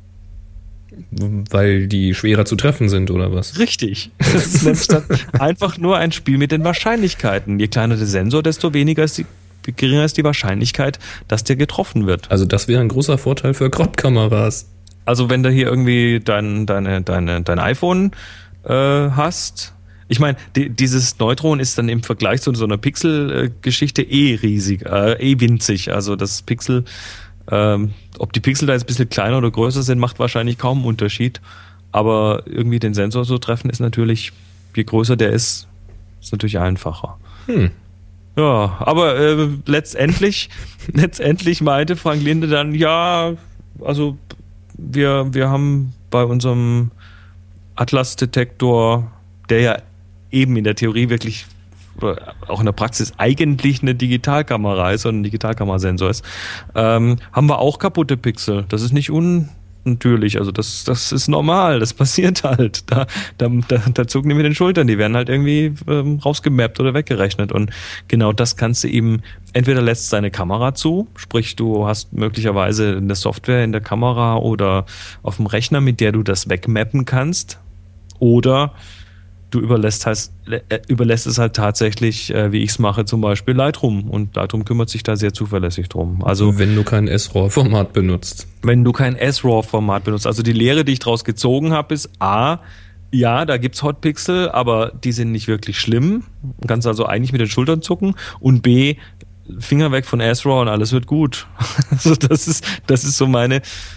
Weil die schwerer zu treffen sind, oder was? Richtig. Das ist einfach nur ein Spiel mit den Wahrscheinlichkeiten. Je kleiner der Sensor, desto geringer ist die Wahrscheinlichkeit, dass der getroffen wird. Also das wäre ein großer Vorteil für Crop-Kameras. Also wenn du hier irgendwie dein iPhone hast, ich meine, dieses Neutron ist dann im Vergleich zu so einer Pixel-Geschichte riesig, winzig. Also das Pixel, ob die Pixel da jetzt ein bisschen kleiner oder größer sind, macht wahrscheinlich kaum einen Unterschied. Aber irgendwie den Sensor so treffen ist natürlich, je größer der ist natürlich einfacher. Ja, aber letztendlich meinte Frank Linde dann, ja, also wir haben bei unserem Atlas-Detektor der ja eben in der Theorie wirklich, auch in der Praxis eigentlich eine Digitalkamera ist oder ein Digitalkamerasensor ist, haben wir auch kaputte Pixel. Das ist nicht unnatürlich, also das ist normal, das passiert halt. Da zucken die mit den Schultern, die werden halt irgendwie rausgemappt oder weggerechnet. Und genau das kannst du eben, entweder lässt deine Kamera zu, sprich du hast möglicherweise eine Software in der Kamera oder auf dem Rechner, mit der du das wegmappen kannst, oder du überlässt es halt tatsächlich, wie ich es mache, zum Beispiel Lightroom. Und Lightroom kümmert sich da sehr zuverlässig drum. Also wenn du kein S-RAW-Format benutzt. Wenn du kein S-RAW-Format benutzt. Also die Lehre, die ich daraus gezogen habe, ist A, ja, da gibt's Hotpixel, aber die sind nicht wirklich schlimm. Du kannst also eigentlich mit den Schultern zucken. Und B, Finger weg von S-RAW und alles wird gut. Also das ist so meine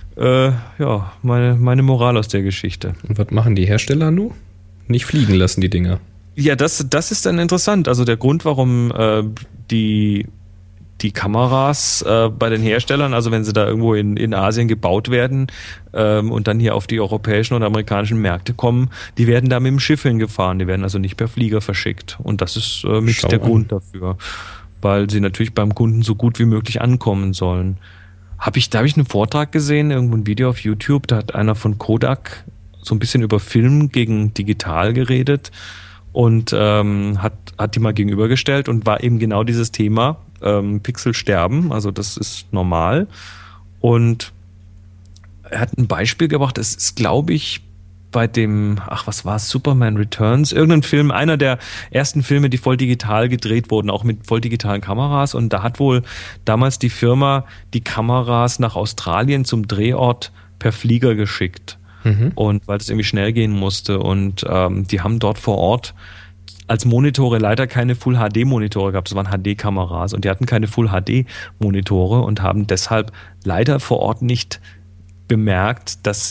Moral aus der Geschichte. Und was machen die Hersteller nun? Nicht fliegen lassen, die Dinger. Ja, das ist dann interessant. Also der Grund, warum die Kameras bei den Herstellern, also wenn sie da irgendwo in Asien gebaut werden und dann hier auf die europäischen oder amerikanischen Märkte kommen, die werden da mit dem Schiff hingefahren. Die werden also nicht per Flieger verschickt. Und das ist mit der Grund dafür. Weil sie natürlich beim Kunden so gut wie möglich ankommen sollen. Da habe ich einen Vortrag gesehen, irgendwo ein Video auf YouTube, da hat einer von Kodak so ein bisschen über Film gegen digital geredet und hat die mal gegenübergestellt und war eben genau dieses Thema, Pixel sterben, also das ist normal. Und er hat ein Beispiel gebracht, das ist, glaube ich, bei dem, Superman Returns, irgendein Film, einer der ersten Filme, die voll digital gedreht wurden, auch mit voll digitalen Kameras, und da hat wohl damals die Firma die Kameras nach Australien zum Drehort per Flieger geschickt. Und weil es irgendwie schnell gehen musste, und die haben dort vor Ort als Monitore leider keine Full-HD-Monitore gehabt, das waren HD-Kameras, und die hatten keine Full-HD-Monitore und haben deshalb leider vor Ort nicht bemerkt, dass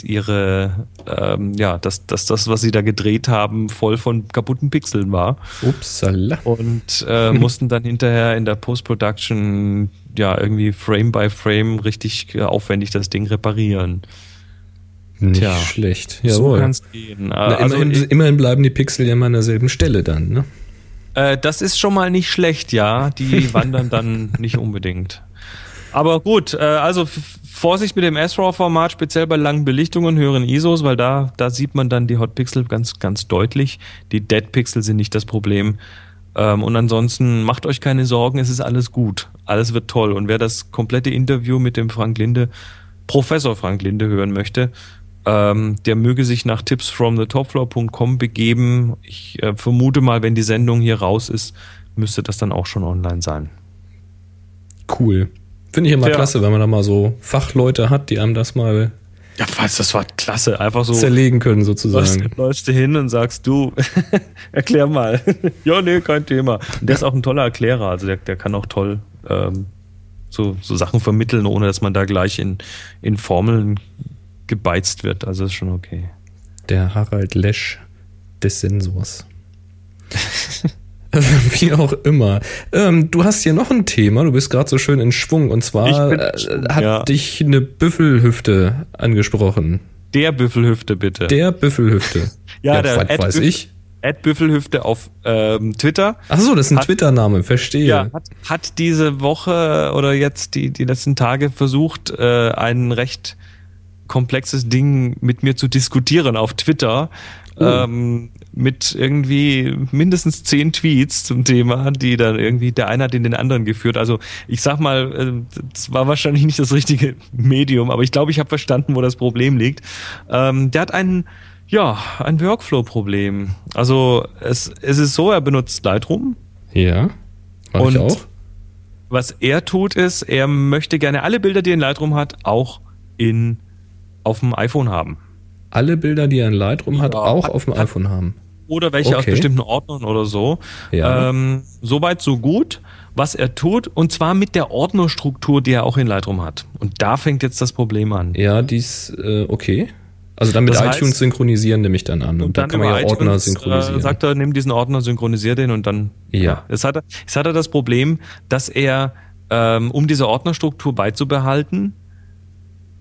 dass das, was sie da gedreht haben, voll von kaputten Pixeln war. Upsala. Und mussten dann hinterher in der Post-Production irgendwie Frame by Frame richtig aufwendig das Ding reparieren. Nicht schlecht. Jawohl. So kann's gehen. Immerhin bleiben die Pixel ja immer an derselben Stelle dann, ne? Das ist schon mal nicht schlecht, ja. Die wandern dann nicht unbedingt. Aber gut, also Vorsicht mit dem S-RAW-Format, speziell bei langen Belichtungen, höheren ISOs, weil da sieht man dann die Hotpixel ganz, ganz deutlich. Die Dead-Pixel sind nicht das Problem. Und ansonsten macht euch keine Sorgen, es ist alles gut. Alles wird toll. Und wer das komplette Interview mit dem Professor Frank Linde hören möchte, der möge sich nach tipsfromthetopfloor.com begeben. Ich vermute mal, wenn die Sendung hier raus ist, müsste das dann auch schon online sein. Cool. Finde ich immer klasse, wenn man da mal so Fachleute hat, die einem das mal das war klasse. Einfach so zerlegen können sozusagen. Läufst du hin und sagst, du, erklär mal. Ja, nee, kein Thema. Und der ist auch ein toller Erklärer. Also der kann auch toll so Sachen vermitteln, ohne dass man da gleich in Formeln gebeizt wird. Also ist schon okay. Der Harald Lesch des Sensors. Wie auch immer. Du hast hier noch ein Thema, du bist gerade so schön in Schwung, und zwar hat dich eine Büffelhüfte angesprochen. Der Büffelhüfte, bitte. Der Büffelhüfte. der weiß ich. @Büffelhüfte auf Twitter. Ach so, das ist ein Twitter-Name, verstehe. Ja, hat diese Woche oder jetzt die letzten Tage versucht, ein recht komplexes Ding mit mir zu diskutieren auf Twitter. Mit irgendwie mindestens 10 Tweets zum Thema, die dann irgendwie, der eine hat in den anderen geführt. Also ich sag mal, das war wahrscheinlich nicht das richtige Medium, aber ich glaube, ich habe verstanden, wo das Problem liegt. Der hat ein Workflow-Problem. Also es ist so, er benutzt Lightroom. Ja, mach ich auch. Was er tut ist, er möchte gerne alle Bilder, die er in Lightroom hat, auch auf dem iPhone haben. Alle Bilder, die er in Lightroom hat, auch auf dem iPhone haben? Oder welche aus bestimmten Ordnern oder so. Ja. Soweit, so gut, was er tut. Und zwar mit der Ordnerstruktur, die er auch in Lightroom hat. Und da fängt jetzt das Problem an. Ja, okay. Also dann mit iTunes synchronisieren nehme ich dann an. Und dann kann man ja Ordner synchronisieren. Sagt er, nimm diesen Ordner, synchronisier den und dann... Ja. Jetzt hat er das Problem, dass er, um diese Ordnerstruktur beizubehalten,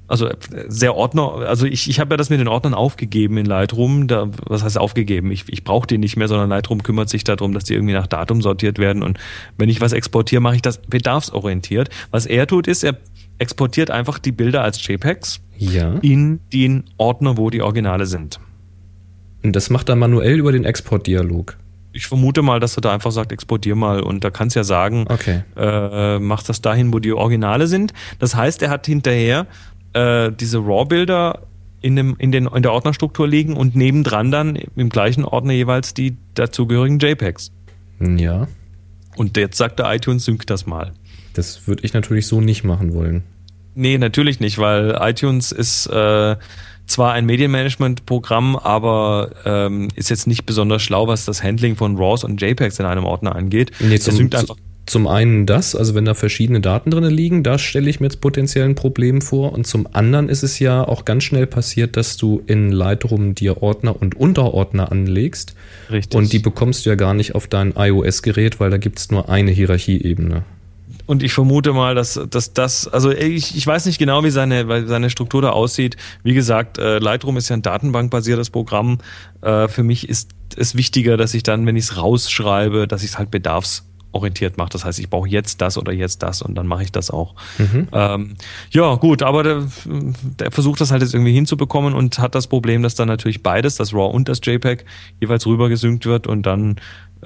Also sehr Ordner, also ich habe ja das mit den Ordnern aufgegeben in Lightroom. Was heißt aufgegeben? Ich brauche die nicht mehr, sondern Lightroom kümmert sich darum, dass die irgendwie nach Datum sortiert werden. Und wenn ich was exportiere, mache ich das bedarfsorientiert. Was er tut, ist, er exportiert einfach die Bilder als JPEGs in den Ordner, wo die Originale sind. Und das macht er manuell über den Exportdialog? Ich vermute mal, dass er da einfach sagt, exportier mal. Und da kannst du ja sagen, mach das dahin, wo die Originale sind. Das heißt, er hat hinterher diese RAW-Bilder in der Ordnerstruktur liegen und nebendran dann im gleichen Ordner jeweils die dazugehörigen JPEGs. Ja. Und jetzt sagt der iTunes, sync das mal. Das würde ich natürlich so nicht machen wollen. Nee, natürlich nicht, weil iTunes ist zwar ein Medienmanagement-Programm, aber ist jetzt nicht besonders schlau, was das Handling von RAWs und JPEGs in einem Ordner angeht. Nee, zum einen das, also wenn da verschiedene Daten drin liegen, da stelle ich mir jetzt potenziell ein Problem vor. Und zum anderen ist es ja auch ganz schnell passiert, dass du in Lightroom dir Ordner und Unterordner anlegst. Richtig. Und die bekommst du ja gar nicht auf dein iOS-Gerät, weil da gibt es nur eine Hierarchieebene. Und ich vermute mal, dass das, also ich weiß nicht genau, wie seine Struktur da aussieht. Wie gesagt, Lightroom ist ja ein datenbankbasiertes Programm. Für mich ist es wichtiger, dass ich dann, wenn ich es rausschreibe, dass ich es halt bedarfsorientiert mache. Das heißt, ich brauche jetzt das oder jetzt das und dann mache ich das auch. Ja, gut, aber der versucht das halt jetzt irgendwie hinzubekommen und hat das Problem, dass dann natürlich beides, das RAW und das JPEG, jeweils rüber gesynkt wird und dann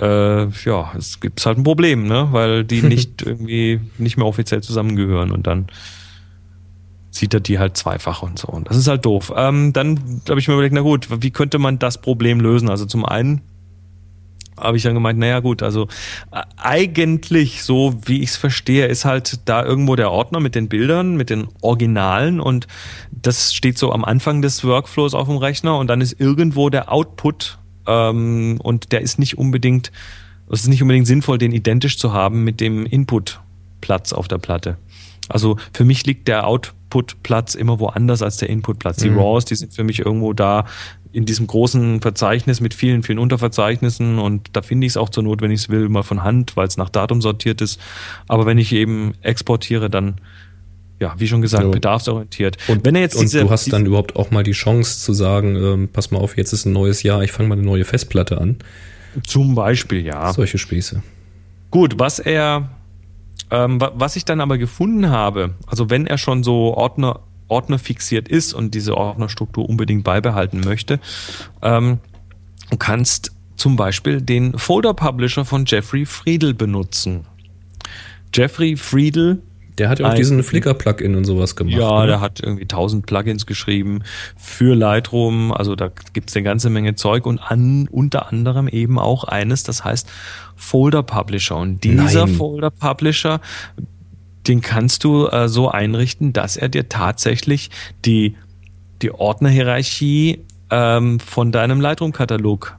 es gibt halt ein Problem, ne? Weil die nicht mehr offiziell zusammengehören und dann sieht er die halt zweifach und so. Und das ist halt doof. Dann habe ich mir überlegt, na gut, wie könnte man das Problem lösen? Also zum einen habe ich dann gemeint, naja gut, also eigentlich, so wie ich es verstehe, ist halt da irgendwo der Ordner mit den Bildern, mit den Originalen und das steht so am Anfang des Workflows auf dem Rechner und dann ist irgendwo der Output und der ist nicht unbedingt sinnvoll, den identisch zu haben mit dem Input-Platz auf der Platte. Also für mich liegt der Output-Platz immer woanders als der Input-Platz. Die RAWs, die sind für mich irgendwo da in diesem großen Verzeichnis mit vielen, vielen Unterverzeichnissen und da finde ich es auch zur Not, wenn ich es will, mal von Hand, weil es nach Datum sortiert ist. Aber wenn ich eben exportiere, dann ja, wie schon gesagt, bedarfsorientiert. Und wenn er jetzt du hast dann überhaupt auch mal die Chance zu sagen, pass mal auf, jetzt ist ein neues Jahr, ich fange mal eine neue Festplatte an. Zum Beispiel, ja. Solche Späße. Gut, was ich dann aber gefunden habe, also wenn er schon so Ordner fixiert ist und diese Ordnerstruktur unbedingt beibehalten möchte, du kannst zum Beispiel den Folder-Publisher von Jeffrey Friedl benutzen. Jeffrey Friedl, der hat ja auch diesen Flickr-Plugin und sowas gemacht. Ja, der hat irgendwie 1000 Plugins geschrieben für Lightroom. Also da gibt's eine ganze Menge Zeug und unter anderem eben auch eines, das heißt Folder Publisher. Und dieser Folder Publisher, den kannst du so einrichten, dass er dir tatsächlich die Ordnerhierarchie von deinem Lightroom-Katalog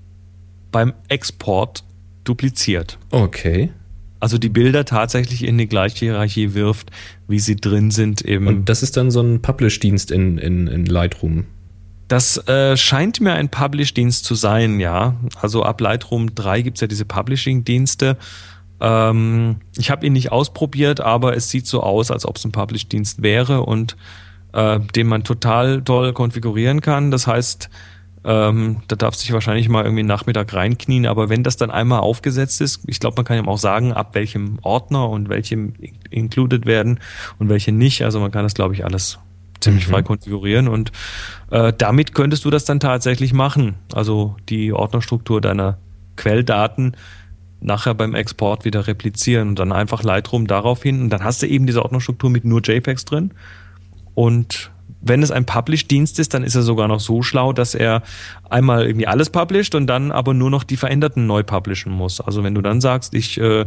beim Export dupliziert. Okay. Also die Bilder tatsächlich in die gleiche Hierarchie wirft, wie sie drin sind im. Und das ist dann so ein Publish-Dienst in Lightroom? Das scheint mir ein Publish-Dienst zu sein, ja. Also ab Lightroom 3 gibt's ja diese Publishing-Dienste. Ich habe ihn nicht ausprobiert, aber es sieht so aus, als ob es ein Publish-Dienst wäre und den man total toll konfigurieren kann. Das heißt, da darf sich wahrscheinlich mal irgendwie Nachmittag reinknien, aber wenn das dann einmal aufgesetzt ist, ich glaube, man kann ihm auch sagen, ab welchem Ordner und welche included werden und welche nicht. Also man kann das, glaube ich, alles ziemlich frei konfigurieren und damit könntest du das dann tatsächlich machen. Also die Ordnerstruktur deiner Quelldaten nachher beim Export wieder replizieren und dann einfach Lightroom darauf hin und dann hast du eben diese Ordnerstruktur mit nur JPEGs drin und wenn es ein Publish-Dienst ist, dann ist er sogar noch so schlau, dass er einmal irgendwie alles publisht und dann aber nur noch die veränderten neu publishen muss. Also wenn du dann sagst, mir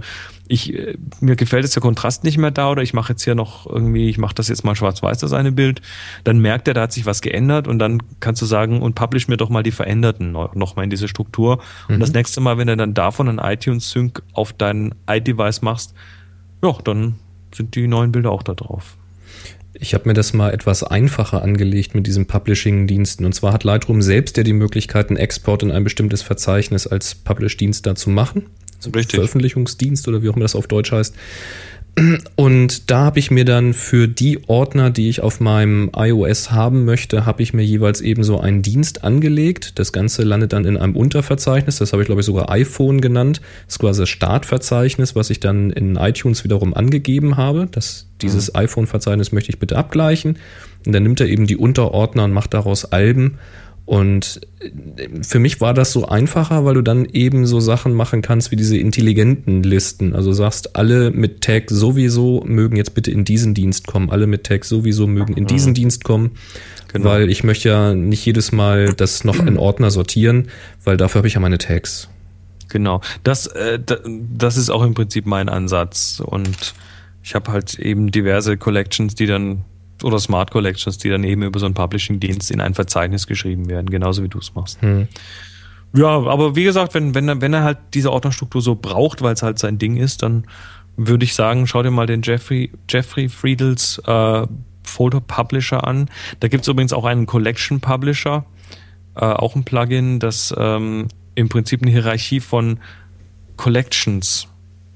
gefällt jetzt der Kontrast nicht mehr da oder ich mache jetzt hier noch irgendwie, ich mache das jetzt mal schwarz-weiß, das eine Bild, dann merkt er, da hat sich was geändert und dann kannst du sagen, und publish mir doch mal die veränderten nochmal in diese Struktur. Und das nächste Mal, wenn du dann davon einen iTunes-Sync auf dein iDevice machst, ja, dann sind die neuen Bilder auch da drauf. Ich habe mir das mal etwas einfacher angelegt mit diesen Publishing-Diensten. Und zwar hat Lightroom selbst ja die Möglichkeit, einen Export in ein bestimmtes Verzeichnis als Publish-Dienst da zu machen. So ein Veröffentlichungsdienst oder wie auch immer das auf Deutsch heißt. Und da habe ich mir dann für die Ordner, die ich auf meinem iOS haben möchte, habe ich mir jeweils eben so einen Dienst angelegt. Das Ganze landet dann in einem Unterverzeichnis, das habe ich glaube ich sogar iPhone genannt. Das ist quasi das Startverzeichnis, was ich dann in iTunes wiederum angegeben habe. Dieses iPhone-Verzeichnis möchte ich bitte abgleichen. Und dann nimmt er eben die Unterordner und macht daraus Alben. Und für mich war das so einfacher, weil du dann eben so Sachen machen kannst wie diese intelligenten Listen. Also sagst, alle mit Tag sowieso mögen jetzt bitte in diesen Dienst kommen, alle mit Tag sowieso mögen in diesen Dienst kommen, genau. Weil ich möchte ja nicht jedes Mal das noch in Ordner sortieren, weil dafür habe ich ja meine Tags. Genau, das ist auch im Prinzip mein Ansatz und ich habe halt eben diverse Collections, die dann oder Smart Collections, die dann eben über so einen Publishing-Dienst in ein Verzeichnis geschrieben werden, genauso wie du es machst. Ja, aber wie gesagt, wenn er halt diese Ordnerstruktur so braucht, weil es halt sein Ding ist, dann würde ich sagen, schau dir mal den Jeffrey Friedels Folder Publisher an. Da gibt es übrigens auch einen Collection Publisher, auch ein Plugin, das im Prinzip eine Hierarchie von Collections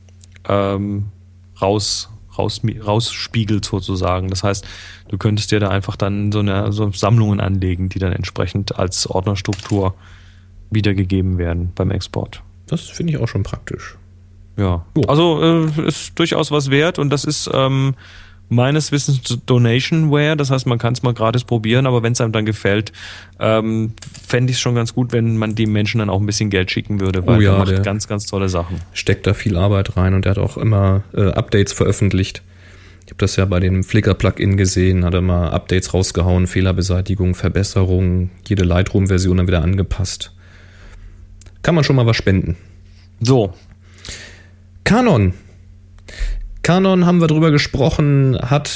rausspiegelt sozusagen. Das heißt, du könntest dir da einfach dann so Sammlungen anlegen, die dann entsprechend als Ordnerstruktur wiedergegeben werden beim Export. Das finde ich auch schon praktisch. Ja, also ist durchaus was wert und das ist meines Wissens Donationware, das heißt, man kann es mal gratis probieren, aber wenn es einem dann gefällt, fände ich es schon ganz gut, wenn man die Menschen dann auch ein bisschen Geld schicken würde, weil er macht ganz, ganz tolle Sachen. Steckt da viel Arbeit rein und er hat auch immer Updates veröffentlicht. Ich habe das ja bei dem Flickr-Plugin gesehen, hat er immer Updates rausgehauen, Fehlerbeseitigung, Verbesserung, jede Lightroom-Version dann wieder angepasst. Kann man schon mal was spenden. So. Canon haben wir drüber gesprochen,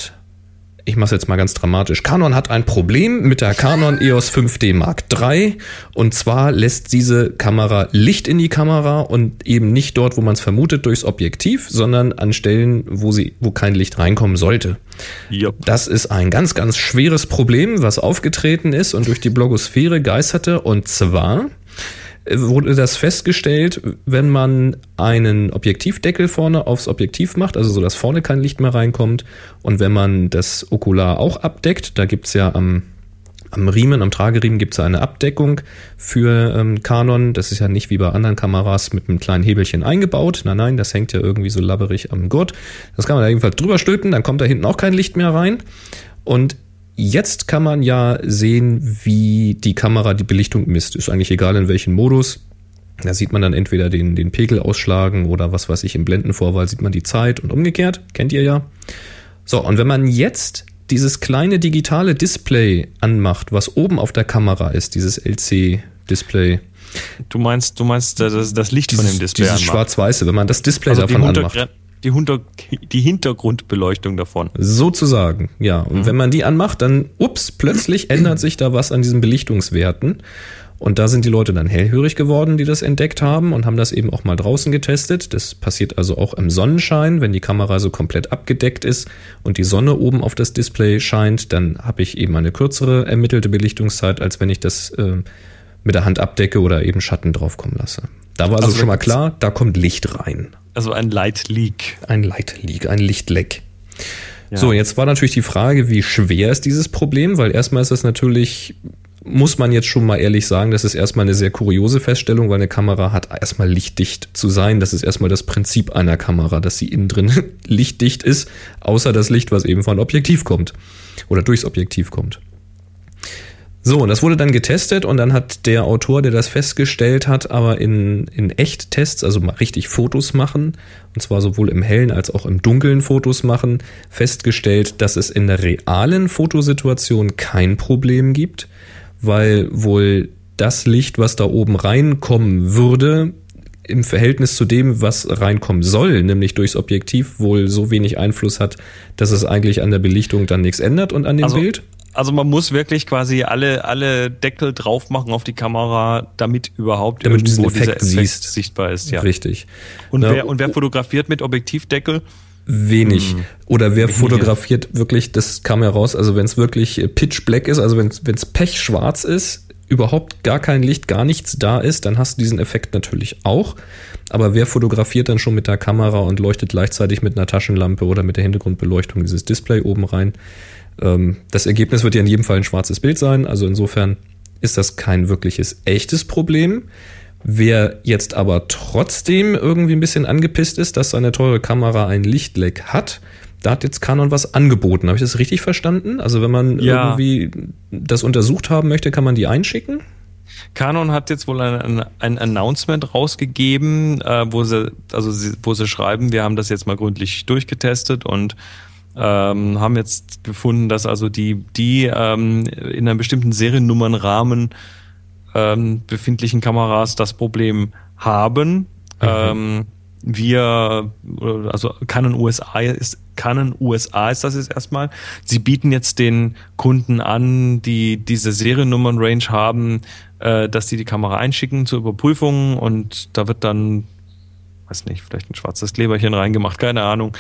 ich mache es jetzt mal ganz dramatisch, Canon hat ein Problem mit der Canon EOS 5D Mark III und zwar lässt diese Kamera Licht in die Kamera und eben nicht dort, wo man es vermutet, durchs Objektiv, sondern an Stellen, wo kein Licht reinkommen sollte. Yep. Das ist ein ganz, ganz schweres Problem, was aufgetreten ist und durch die Blogosphäre geisterte, und zwar wurde das festgestellt, wenn man einen Objektivdeckel vorne aufs Objektiv macht, also so, dass vorne kein Licht mehr reinkommt, und wenn man das Okular auch abdeckt, da gibt's ja am Riemen, am Trageriemen gibt's ja eine Abdeckung für Canon, das ist ja nicht wie bei anderen Kameras mit einem kleinen Hebelchen eingebaut, nein, das hängt ja irgendwie so labberig am Gurt, das kann man da jedenfalls drüber stülpen, dann kommt da hinten auch kein Licht mehr rein, und jetzt kann man ja sehen, wie die Kamera die Belichtung misst. Ist eigentlich egal in welchem Modus. Da sieht man dann entweder den Pegel ausschlagen oder was weiß ich, im Blendenvorwahl sieht man die Zeit und umgekehrt. Kennt ihr ja. So, und wenn man jetzt dieses kleine digitale Display anmacht, was oben auf der Kamera ist, dieses LC-Display. Du meinst das Licht von dem Display dieses schwarz-weiße, wenn man das Display davon anmacht. Die Hintergrundbeleuchtung davon. Sozusagen, ja. Und wenn man die anmacht, dann, plötzlich ändert sich da was an diesen Belichtungswerten. Und da sind die Leute dann hellhörig geworden, die das entdeckt haben und haben das eben auch mal draußen getestet. Das passiert also auch im Sonnenschein, wenn die Kamera so komplett abgedeckt ist und die Sonne oben auf das Display scheint, dann habe ich eben eine kürzere ermittelte Belichtungszeit, als wenn ich das mit der Hand abdecke oder eben Schatten draufkommen lasse. Da war also schon mal klar, da kommt Licht rein. Also ein Light Leak. Ein Lichtleck. Ja. So, jetzt war natürlich die Frage, wie schwer ist dieses Problem? Weil erstmal ist das natürlich, muss man jetzt schon mal ehrlich sagen, das ist erstmal eine sehr kuriose Feststellung, weil eine Kamera hat erstmal lichtdicht zu sein. Das ist erstmal das Prinzip einer Kamera, dass sie innen drin lichtdicht ist, außer das Licht, was eben von Objektiv kommt oder durchs Objektiv kommt. So, und das wurde dann getestet und dann hat der Autor, der das festgestellt hat, aber in Echttests, also mal richtig Fotos machen, und zwar sowohl im hellen als auch im dunklen Fotos machen, festgestellt, dass es in der realen Fotosituation kein Problem gibt, weil wohl das Licht, was da oben reinkommen würde, im Verhältnis zu dem, was reinkommen soll, nämlich durchs Objektiv, wohl so wenig Einfluss hat, dass es eigentlich an der Belichtung dann nichts ändert und an dem Bild. Also man muss wirklich quasi alle Deckel drauf machen auf die Kamera, damit überhaupt irgendwo dieser Effekt sichtbar ist. Ja. Richtig. Und wer fotografiert mit Objektivdeckel? Wenig. Oder wer fotografiert wirklich, das kam heraus, also wenn es wirklich pitch black ist, also wenn es pechschwarz ist, überhaupt gar kein Licht, gar nichts da ist, dann hast du diesen Effekt natürlich auch. Aber wer fotografiert dann schon mit der Kamera und leuchtet gleichzeitig mit einer Taschenlampe oder mit der Hintergrundbeleuchtung dieses Display oben rein? Das Ergebnis wird ja in jedem Fall ein schwarzes Bild sein. Also insofern ist das kein wirkliches, echtes Problem. Wer jetzt aber trotzdem irgendwie ein bisschen angepisst ist, dass seine teure Kamera ein Lichtleck hat, da hat jetzt Canon was angeboten. Habe ich das richtig verstanden? Also wenn man irgendwie das untersucht haben möchte, kann man die einschicken? Canon hat jetzt wohl ein Announcement rausgegeben, wo sie schreiben, wir haben das jetzt mal gründlich durchgetestet und haben jetzt gefunden, dass also die in einem bestimmten Seriennummernrahmen befindlichen Kameras das Problem haben. Canon USA ist das jetzt erstmal. Sie bieten jetzt den Kunden an, die diese Seriennummern-Range haben, dass die Kamera einschicken zur Überprüfung und da wird dann, weiß nicht, vielleicht ein schwarzes Kleberchen reingemacht, keine Ahnung.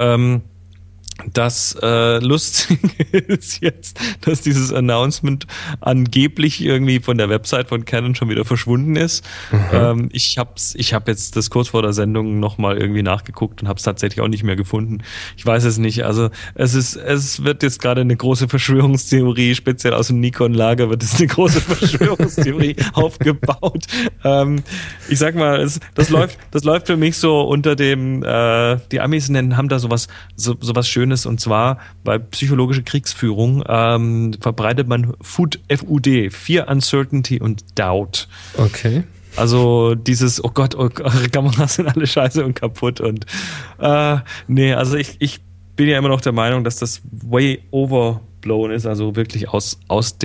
Das Lustige ist jetzt, dass dieses Announcement angeblich irgendwie von der Website von Canon schon wieder verschwunden ist. Ich hab jetzt das kurz vor der Sendung nochmal irgendwie nachgeguckt und habe es tatsächlich auch nicht mehr gefunden. Ich weiß es nicht. Also es wird jetzt gerade eine große Verschwörungstheorie, speziell aus dem Nikon-Lager wird es eine große Verschwörungstheorie aufgebaut. Ich sag mal, das läuft für mich so unter dem, die Amis haben da sowas Schönes. Und zwar bei psychologischer Kriegsführung verbreitet man FUD, Fear, Uncertainty und Doubt. Okay. Also dieses, oh Gott, eure Kameras sind alle scheiße und kaputt. Und also ich bin ja immer noch der Meinung, dass das way overblown ist, also wirklich aus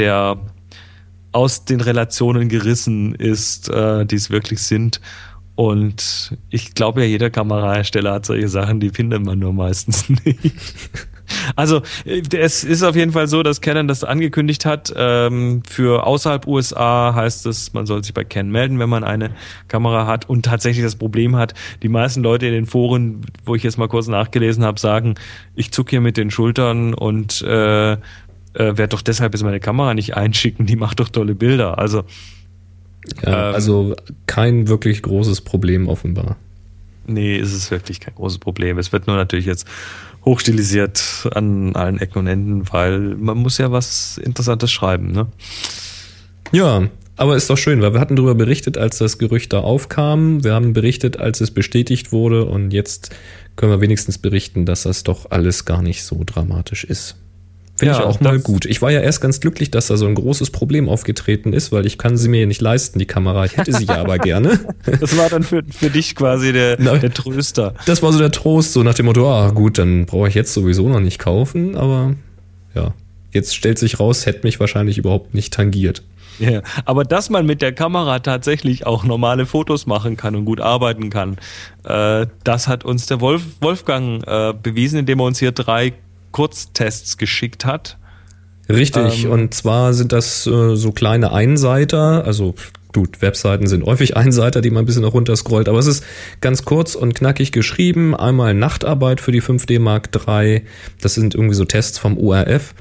den Relationen gerissen ist, die es wirklich sind. Und ich glaube ja, jeder Kamerahersteller hat solche Sachen, die findet man nur meistens nicht. Also es ist auf jeden Fall so, dass Canon das angekündigt hat. Für außerhalb USA heißt es, man soll sich bei Canon melden, wenn man eine Kamera hat und tatsächlich das Problem hat. Die meisten Leute in den Foren, wo ich jetzt mal kurz nachgelesen habe, sagen, ich zucke hier mit den Schultern und werde doch deshalb jetzt meine Kamera nicht einschicken, die macht doch tolle Bilder. Also also kein wirklich großes Problem offenbar. Nee, ist es wirklich kein großes Problem. Es wird nur natürlich jetzt hochstilisiert an allen Ecken und Enden, weil man muss ja was Interessantes schreiben, ne? Ja, aber ist doch schön, weil wir hatten darüber berichtet, als das Gerücht da aufkam. Wir haben berichtet, als es bestätigt wurde und jetzt können wir wenigstens berichten, dass das doch alles gar nicht so dramatisch ist. Finde ich auch mal gut. Ich war ja erst ganz glücklich, dass da so ein großes Problem aufgetreten ist, weil ich kann sie mir ja nicht leisten, die Kamera. Ich hätte sie ja aber gerne. Das war dann für dich quasi der Tröster. Das war so der Trost, so nach dem Motto, gut, dann brauche ich jetzt sowieso noch nicht kaufen, aber ja, jetzt stellt sich raus, hätte mich wahrscheinlich überhaupt nicht tangiert. Ja, aber dass man mit der Kamera tatsächlich auch normale Fotos machen kann und gut arbeiten kann, das hat uns der Wolfgang bewiesen, indem er uns hier 3 Kurztests geschickt hat. Richtig, und zwar sind das so kleine Einseiter, also gut, Webseiten sind häufig Einseiter, die man ein bisschen noch runterscrollt, aber es ist ganz kurz und knackig geschrieben. Einmal Nachtarbeit für die 5D Mark III, das sind irgendwie so Tests vom ORF.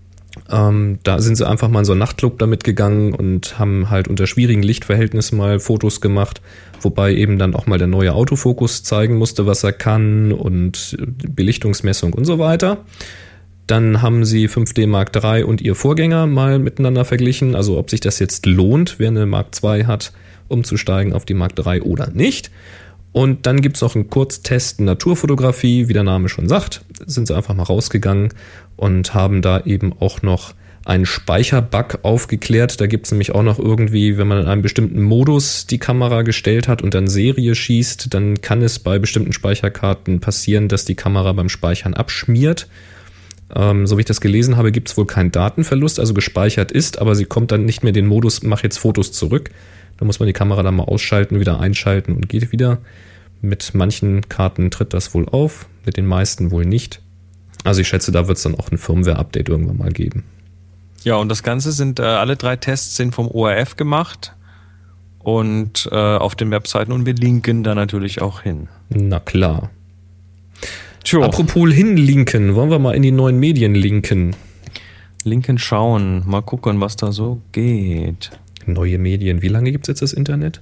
Da sind sie einfach mal in so einen Nachtclub damit gegangen und haben halt unter schwierigen Lichtverhältnissen mal Fotos gemacht, wobei eben dann auch mal der neue Autofokus zeigen musste, was er kann und Belichtungsmessung und so weiter. Dann haben sie 5D Mark III und ihr Vorgänger mal miteinander verglichen, also ob sich das jetzt lohnt, wer eine Mark II hat, umzusteigen auf die Mark III oder nicht. Und dann gibt's noch einen Kurztest Naturfotografie, wie der Name schon sagt, sind sie einfach mal rausgegangen und haben da eben auch noch einen Speicherbug aufgeklärt. Da gibt's nämlich auch noch irgendwie, wenn man in einem bestimmten Modus die Kamera gestellt hat und dann Serie schießt, dann kann es bei bestimmten Speicherkarten passieren, dass die Kamera beim Speichern abschmiert. So wie ich das gelesen habe, gibt's wohl keinen Datenverlust, also gespeichert ist, aber sie kommt dann nicht mehr in den Modus, mach jetzt Fotos zurück. Da muss man die Kamera dann mal ausschalten, wieder einschalten und geht wieder. Mit manchen Karten tritt das wohl auf, mit den meisten wohl nicht. Also ich schätze, da wird es dann auch ein Firmware-Update irgendwann mal geben. Ja, und das Ganze sind, alle 3 Tests sind vom ORF gemacht und auf den Webseiten und wir linken da natürlich auch hin. Na klar. Apropos hinlinken, wollen wir mal in die neuen Medien linken? Linken schauen. Mal gucken, was da so geht. Neue Medien. Wie lange gibt es jetzt das Internet?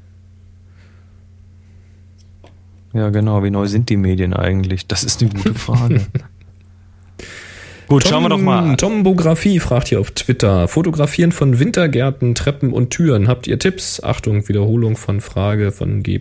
Ja, genau. Wie neu sind die Medien eigentlich? Das ist eine gute Frage. Gut, schauen wir doch mal. Tombografie fragt hier auf Twitter. Fotografieren von Wintergärten, Treppen und Türen. Habt ihr Tipps? Achtung, Wiederholung von Frage von G+.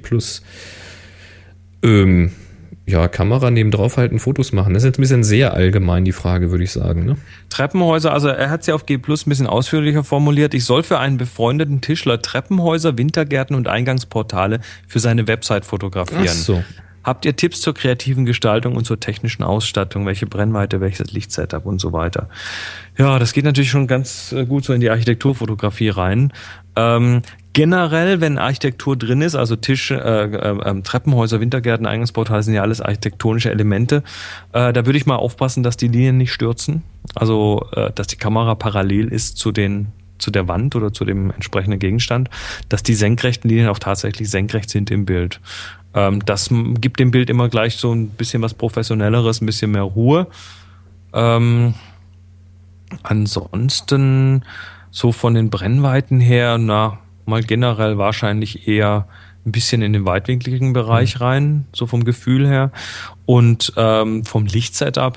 Ja, Kamera neben draufhalten, Fotos machen. Das ist jetzt ein bisschen sehr allgemein, die Frage, würde ich sagen. Ne? Treppenhäuser, also er hat es ja auf G+ ein bisschen ausführlicher formuliert. Ich soll für einen befreundeten Tischler Treppenhäuser, Wintergärten und Eingangsportale für seine Website fotografieren. Ach so. Habt ihr Tipps zur kreativen Gestaltung und zur technischen Ausstattung? Welche Brennweite, welches Lichtsetup und so weiter? Ja, das geht natürlich schon ganz gut so in die Architekturfotografie rein. Generell, wenn Architektur drin ist, also Tische, Treppenhäuser, Wintergärten, Eingangsportale sind ja alles architektonische Elemente, da würde ich mal aufpassen, dass die Linien nicht stürzen. Also, dass die Kamera parallel ist zu der Wand oder zu dem entsprechenden Gegenstand, dass die senkrechten Linien auch tatsächlich senkrecht sind im Bild. Das gibt dem Bild immer gleich so ein bisschen was Professionelleres, ein bisschen mehr Ruhe. Ansonsten so von den Brennweiten her, mal generell wahrscheinlich eher ein bisschen in den weitwinkligen Bereich rein, so vom Gefühl her. Und vom Lichtsetup,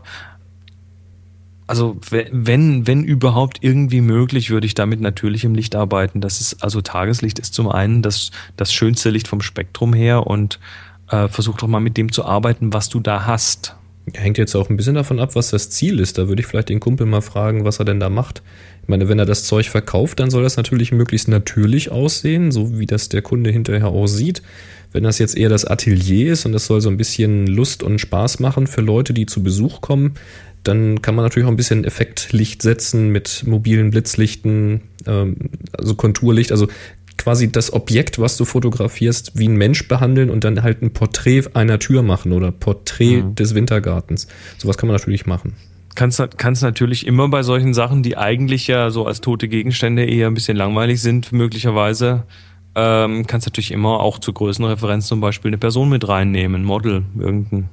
also wenn überhaupt irgendwie möglich, würde ich da mit natürlichem Licht arbeiten. Also Tageslicht ist zum einen das schönste Licht vom Spektrum her und versuch doch mal mit dem zu arbeiten, was du da hast. Hängt jetzt auch ein bisschen davon ab, was das Ziel ist. Da würde ich vielleicht den Kumpel mal fragen, was er denn da macht. Ich meine, wenn er das Zeug verkauft, dann soll das natürlich möglichst natürlich aussehen, so wie das der Kunde hinterher auch sieht. Wenn das jetzt eher das Atelier ist und das soll so ein bisschen Lust und Spaß machen für Leute, die zu Besuch kommen, dann kann man natürlich auch ein bisschen Effektlicht setzen mit mobilen Blitzlichten, also Konturlicht, also quasi das Objekt, was du fotografierst, wie ein Mensch behandeln und dann halt ein Porträt einer Tür machen oder Porträt des Wintergartens. Sowas kann man natürlich machen. Kannst natürlich immer bei solchen Sachen, die eigentlich ja so als tote Gegenstände eher ein bisschen langweilig sind, möglicherweise, kannst natürlich immer auch zur Größenreferenz zum Beispiel eine Person mit reinnehmen, Model, irgendein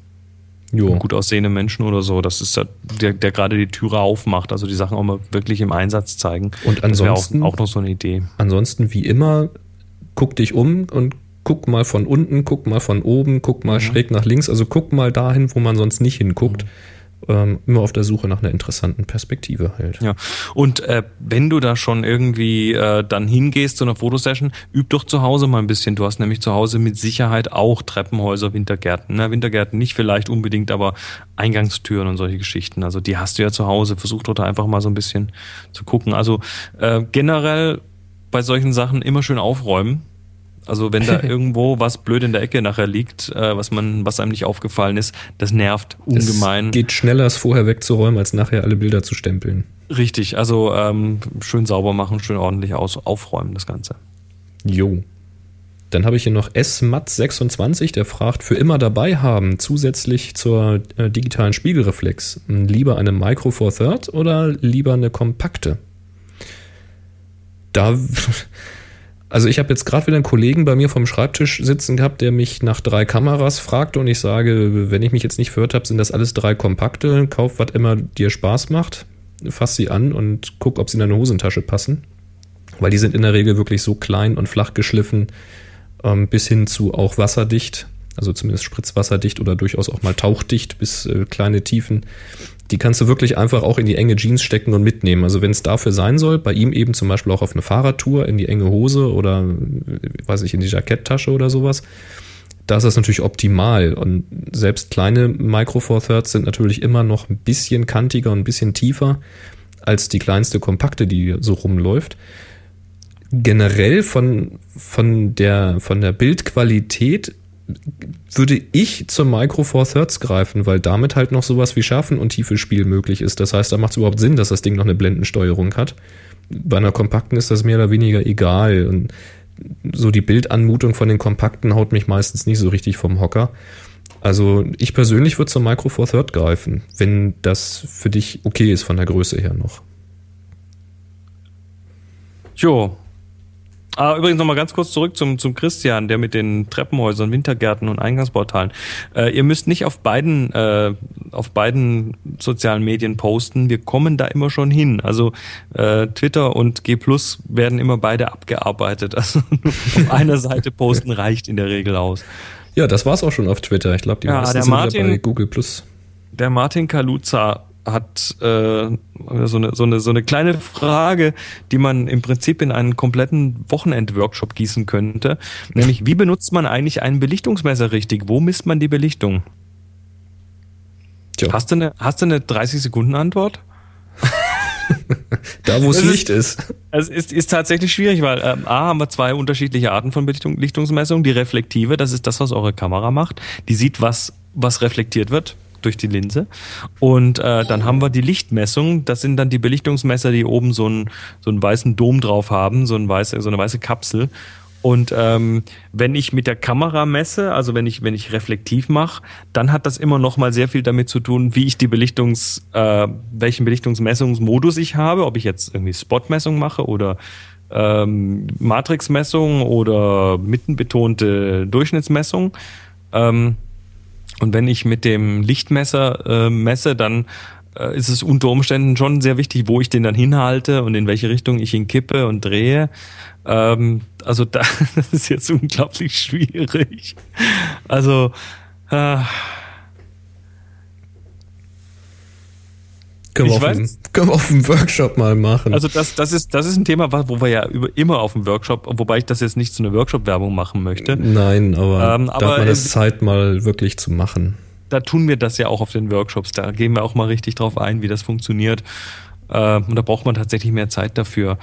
gut aussehende Menschen oder so. Das ist der gerade die Türe aufmacht, also die Sachen auch mal wirklich im Einsatz zeigen. Und ansonsten auch noch so eine Idee. Ansonsten wie immer, guck dich um und guck mal von unten, guck mal von oben, guck mal schräg nach links, also guck mal dahin, wo man sonst nicht hinguckt. Immer auf der Suche nach einer interessanten Perspektive halt. Ja, und wenn du da schon irgendwie dann hingehst zu einer Fotosession, üb doch zu Hause mal ein bisschen. Du hast nämlich zu Hause mit Sicherheit auch Treppenhäuser, Wintergärten. Ne? Wintergärten nicht vielleicht unbedingt, aber Eingangstüren und solche Geschichten. Also die hast du ja zu Hause. Versuch doch da einfach mal so ein bisschen zu gucken. Also generell bei solchen Sachen immer schön aufräumen. Also wenn da irgendwo was blöd in der Ecke nachher liegt, was einem nicht aufgefallen ist, das nervt ungemein. Es geht schneller, es vorher wegzuräumen, als nachher alle Bilder zu stempeln. Richtig, also schön sauber machen, schön ordentlich aufräumen das Ganze. Jo. Dann habe ich hier noch smat26, der fragt, für immer dabei haben, zusätzlich zur digitalen Spiegelreflex, lieber eine Micro Four Thirds oder lieber eine kompakte? Also ich habe jetzt gerade wieder einen Kollegen bei mir vom Schreibtisch sitzen gehabt, der mich nach 3 Kameras fragte und ich sage, wenn ich mich jetzt nicht verhört habe, sind das alles 3 kompakte, kauf was immer dir Spaß macht, fass sie an und guck, ob sie in deine Hosentasche passen, weil die sind in der Regel wirklich so klein und flach geschliffen, bis hin zu auch wasserdicht, also zumindest spritzwasserdicht oder durchaus auch mal tauchdicht bis kleine Tiefen. Die kannst du wirklich einfach auch in die enge Jeans stecken und mitnehmen. Also wenn es dafür sein soll, bei ihm eben zum Beispiel auch auf eine Fahrradtour in die enge Hose oder, weiß ich, in die Jacketttasche oder sowas, da ist das natürlich optimal. Und selbst kleine Micro Four Thirds sind natürlich immer noch ein bisschen kantiger und ein bisschen tiefer als die kleinste kompakte, die so rumläuft. Generell von der Bildqualität würde ich zur Micro Four Thirds greifen, weil damit halt noch sowas wie Schärfen- und Tiefespiel möglich ist. Das heißt, da macht es überhaupt Sinn, dass das Ding noch eine Blendensteuerung hat. Bei einer kompakten ist das mehr oder weniger egal. Und so die Bildanmutung von den kompakten haut mich meistens nicht so richtig vom Hocker. Also ich persönlich würde zur Micro Four Thirds greifen, wenn das für dich okay ist von der Größe her noch. Jo. Übrigens nochmal ganz kurz zurück zum Christian, der mit den Treppenhäusern, Wintergärten und Eingangsportalen. Ihr müsst nicht auf beiden sozialen Medien posten. Wir kommen da immer schon hin. Also Twitter und G+ werden immer beide abgearbeitet. Also nur auf einer Seite posten reicht in der Regel aus. Ja, das war's auch schon auf Twitter. Ich glaube, die meisten sind wieder bei Google+. Der Martin Kaluza hat so eine kleine Frage, die man im Prinzip in einen kompletten Wochenend-Workshop gießen könnte. Nämlich, wie benutzt man eigentlich ein Belichtungsmesser richtig? Wo misst man die Belichtung? Tja. Hast du eine 30-Sekunden-Antwort? Da, wo es Licht ist. Es ist tatsächlich schwierig, weil haben wir zwei unterschiedliche Arten von Belichtungsmessung. Die reflektive, das ist das, was eure Kamera macht. Die sieht, was reflektiert wird durch die Linse. Und dann haben wir die Lichtmessung. Das sind dann die Belichtungsmesser, die oben so einen weißen Dom drauf haben, so eine weiße Kapsel. Und wenn ich mit der Kamera messe, also wenn ich reflektiv mache, dann hat das immer noch mal sehr viel damit zu tun, wie ich die welchen Belichtungsmessungsmodus ich habe, ob ich jetzt irgendwie Spotmessung mache oder Matrixmessung oder mittenbetonte Durchschnittsmessung. Und wenn ich mit dem Lichtmesser messe, dann ist es unter Umständen schon sehr wichtig, wo ich den dann hinhalte und in welche Richtung ich ihn kippe und drehe. Also das ist jetzt unglaublich schwierig. Also können wir auf dem Workshop mal machen. Also das ist ein Thema, wo wir ja immer auf dem Workshop, wobei ich das jetzt nicht zu einer Workshop-Werbung machen möchte. Nein, aber da hat man das Zeit mal wirklich zu machen. Da tun wir das ja auch auf den Workshops. Da gehen wir auch mal richtig drauf ein, wie das funktioniert. Und da braucht man tatsächlich mehr Zeit dafür.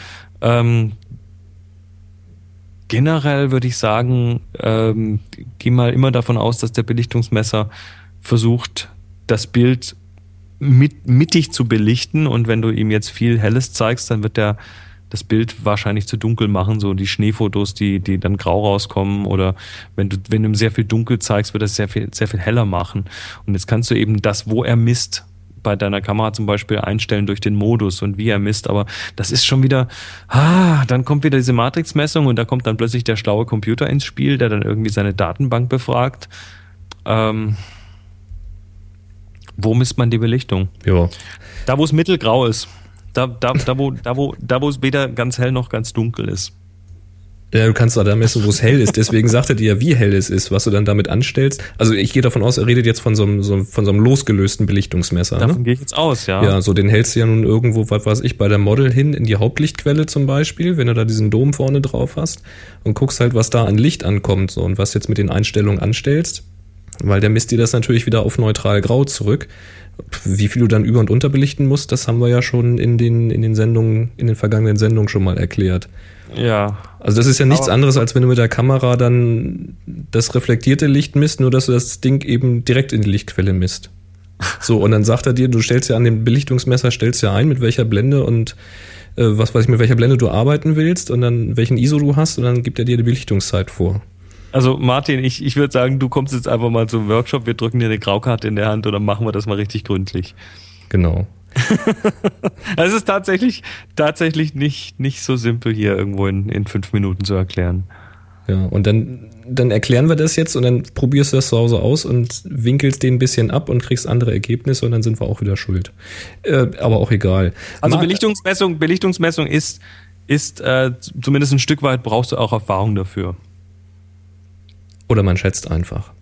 Generell würde ich sagen, geh mal immer davon aus, dass der Belichtungsmesser versucht, das Bild mittig zu belichten, und wenn du ihm jetzt viel Helles zeigst, dann wird das Bild wahrscheinlich zu dunkel machen, so die Schneefotos, die dann grau rauskommen, oder wenn du ihm sehr viel dunkel zeigst, wird das sehr viel heller machen. Und jetzt kannst du eben das, wo er misst, bei deiner Kamera zum Beispiel einstellen durch den Modus und wie er misst, aber das ist schon wieder, dann kommt wieder diese Matrixmessung und da kommt dann plötzlich der schlaue Computer ins Spiel, der dann irgendwie seine Datenbank befragt. Wo misst man die Belichtung? Ja. Da, wo es mittelgrau ist. Da, wo es weder ganz hell noch ganz dunkel ist. Ja, du kannst da messen, wo es hell ist. Deswegen sagt er dir ja, wie hell es ist, was du dann damit anstellst. Also ich gehe davon aus, er redet jetzt von so einem losgelösten Belichtungsmesser. Davon gehe ich jetzt aus, ja. Ja, so den hältst du ja nun irgendwo, was weiß ich, bei der Model hin in die Hauptlichtquelle zum Beispiel, wenn du da diesen Dom vorne drauf hast und guckst halt, was da an Licht ankommt, so, und was jetzt mit den Einstellungen anstellst. Weil der misst dir das natürlich wieder auf neutral grau zurück. Wie viel du dann über- und unterbelichten musst, das haben wir ja schon in den vergangenen Sendungen schon mal erklärt. Ja. Also das ist ja nichts anderes, als wenn du mit der Kamera dann das reflektierte Licht misst, nur dass du das Ding eben direkt in die Lichtquelle misst. So, und dann sagt er dir, du stellst ja an dem Belichtungsmesser, stellst ja ein, mit welcher Blende und mit welcher Blende du arbeiten willst und dann welchen ISO du hast, und dann gibt er dir die Belichtungszeit vor. Also Martin, ich würde sagen, du kommst jetzt einfach mal zum Workshop, wir drücken dir eine Graukarte in der Hand und dann machen wir das mal richtig gründlich. Genau. Es ist tatsächlich nicht so simpel, hier irgendwo in 5 Minuten zu erklären. Ja, und dann erklären wir das jetzt und dann probierst du das zu Hause aus und winkelst den ein bisschen ab und kriegst andere Ergebnisse und dann sind wir auch wieder schuld. Aber auch egal. Also Belichtungsmessung ist zumindest ein Stück weit, brauchst du auch Erfahrung dafür. Oder man schätzt einfach.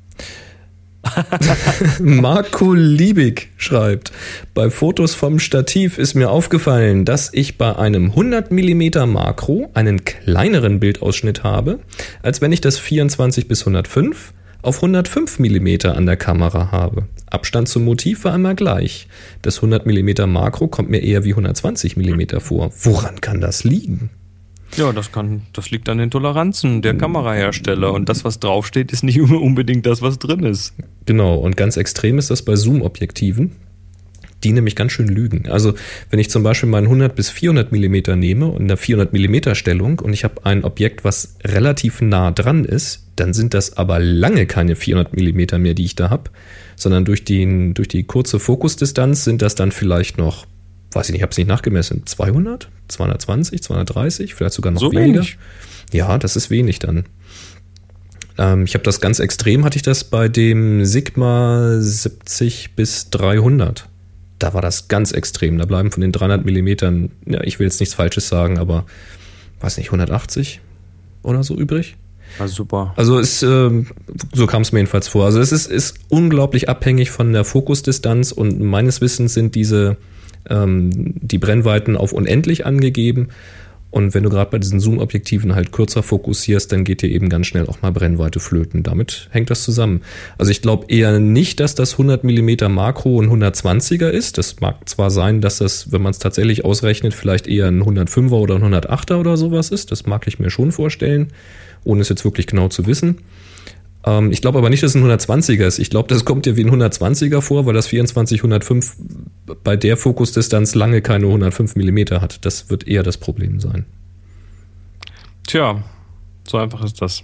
Marco Liebig schreibt, bei Fotos vom Stativ ist mir aufgefallen, dass ich bei einem 100 mm Makro einen kleineren Bildausschnitt habe, als wenn ich das 24-105 auf 105 mm an der Kamera habe. Abstand zum Motiv war immer gleich. Das 100 mm Makro kommt mir eher wie 120 mm vor. Woran kann das liegen? Ja, das liegt an den Toleranzen der Kamerahersteller, und das, was draufsteht, ist nicht immer unbedingt das, was drin ist. Genau, und ganz extrem ist das bei Zoom-Objektiven, die nämlich ganz schön lügen. Also wenn ich zum Beispiel meinen 100 bis 400 mm nehme und eine 400 mm Stellung und ich habe ein Objekt, was relativ nah dran ist, dann sind das aber lange keine 400 mm mehr, die ich da habe, sondern durch die kurze Fokusdistanz sind das dann vielleicht noch, weiß ich nicht, ich habe es nicht nachgemessen, 200, 220, 230, vielleicht sogar noch so weniger. Wenig. Ja, das ist wenig dann. Ich habe das ganz extrem, hatte ich das bei dem Sigma 70 bis 300. Da war das ganz extrem. Da bleiben von den 300 Millimetern, ja, ich will jetzt nichts Falsches sagen, aber weiß nicht, 180 oder so übrig. Ja, super. Also so kam es mir jedenfalls vor. Also es ist unglaublich abhängig von der Fokusdistanz und meines Wissens sind die Brennweiten auf unendlich angegeben. Und wenn du gerade bei diesen Zoom-Objektiven halt kürzer fokussierst, dann geht dir eben ganz schnell auch mal Brennweite flöten. Damit hängt das zusammen. Also ich glaube eher nicht, dass das 100 mm Makro ein 120er ist. Das mag zwar sein, dass das, wenn man es tatsächlich ausrechnet, vielleicht eher ein 105er oder ein 108er oder sowas ist. Das mag ich mir schon vorstellen, ohne es jetzt wirklich genau zu wissen. Ich glaube aber nicht, dass es ein 120er ist. Ich glaube, das kommt dir wie ein 120er vor, weil das 24-105 bei der Fokusdistanz lange keine 105 mm hat. Das wird eher das Problem sein. Tja, so einfach ist das.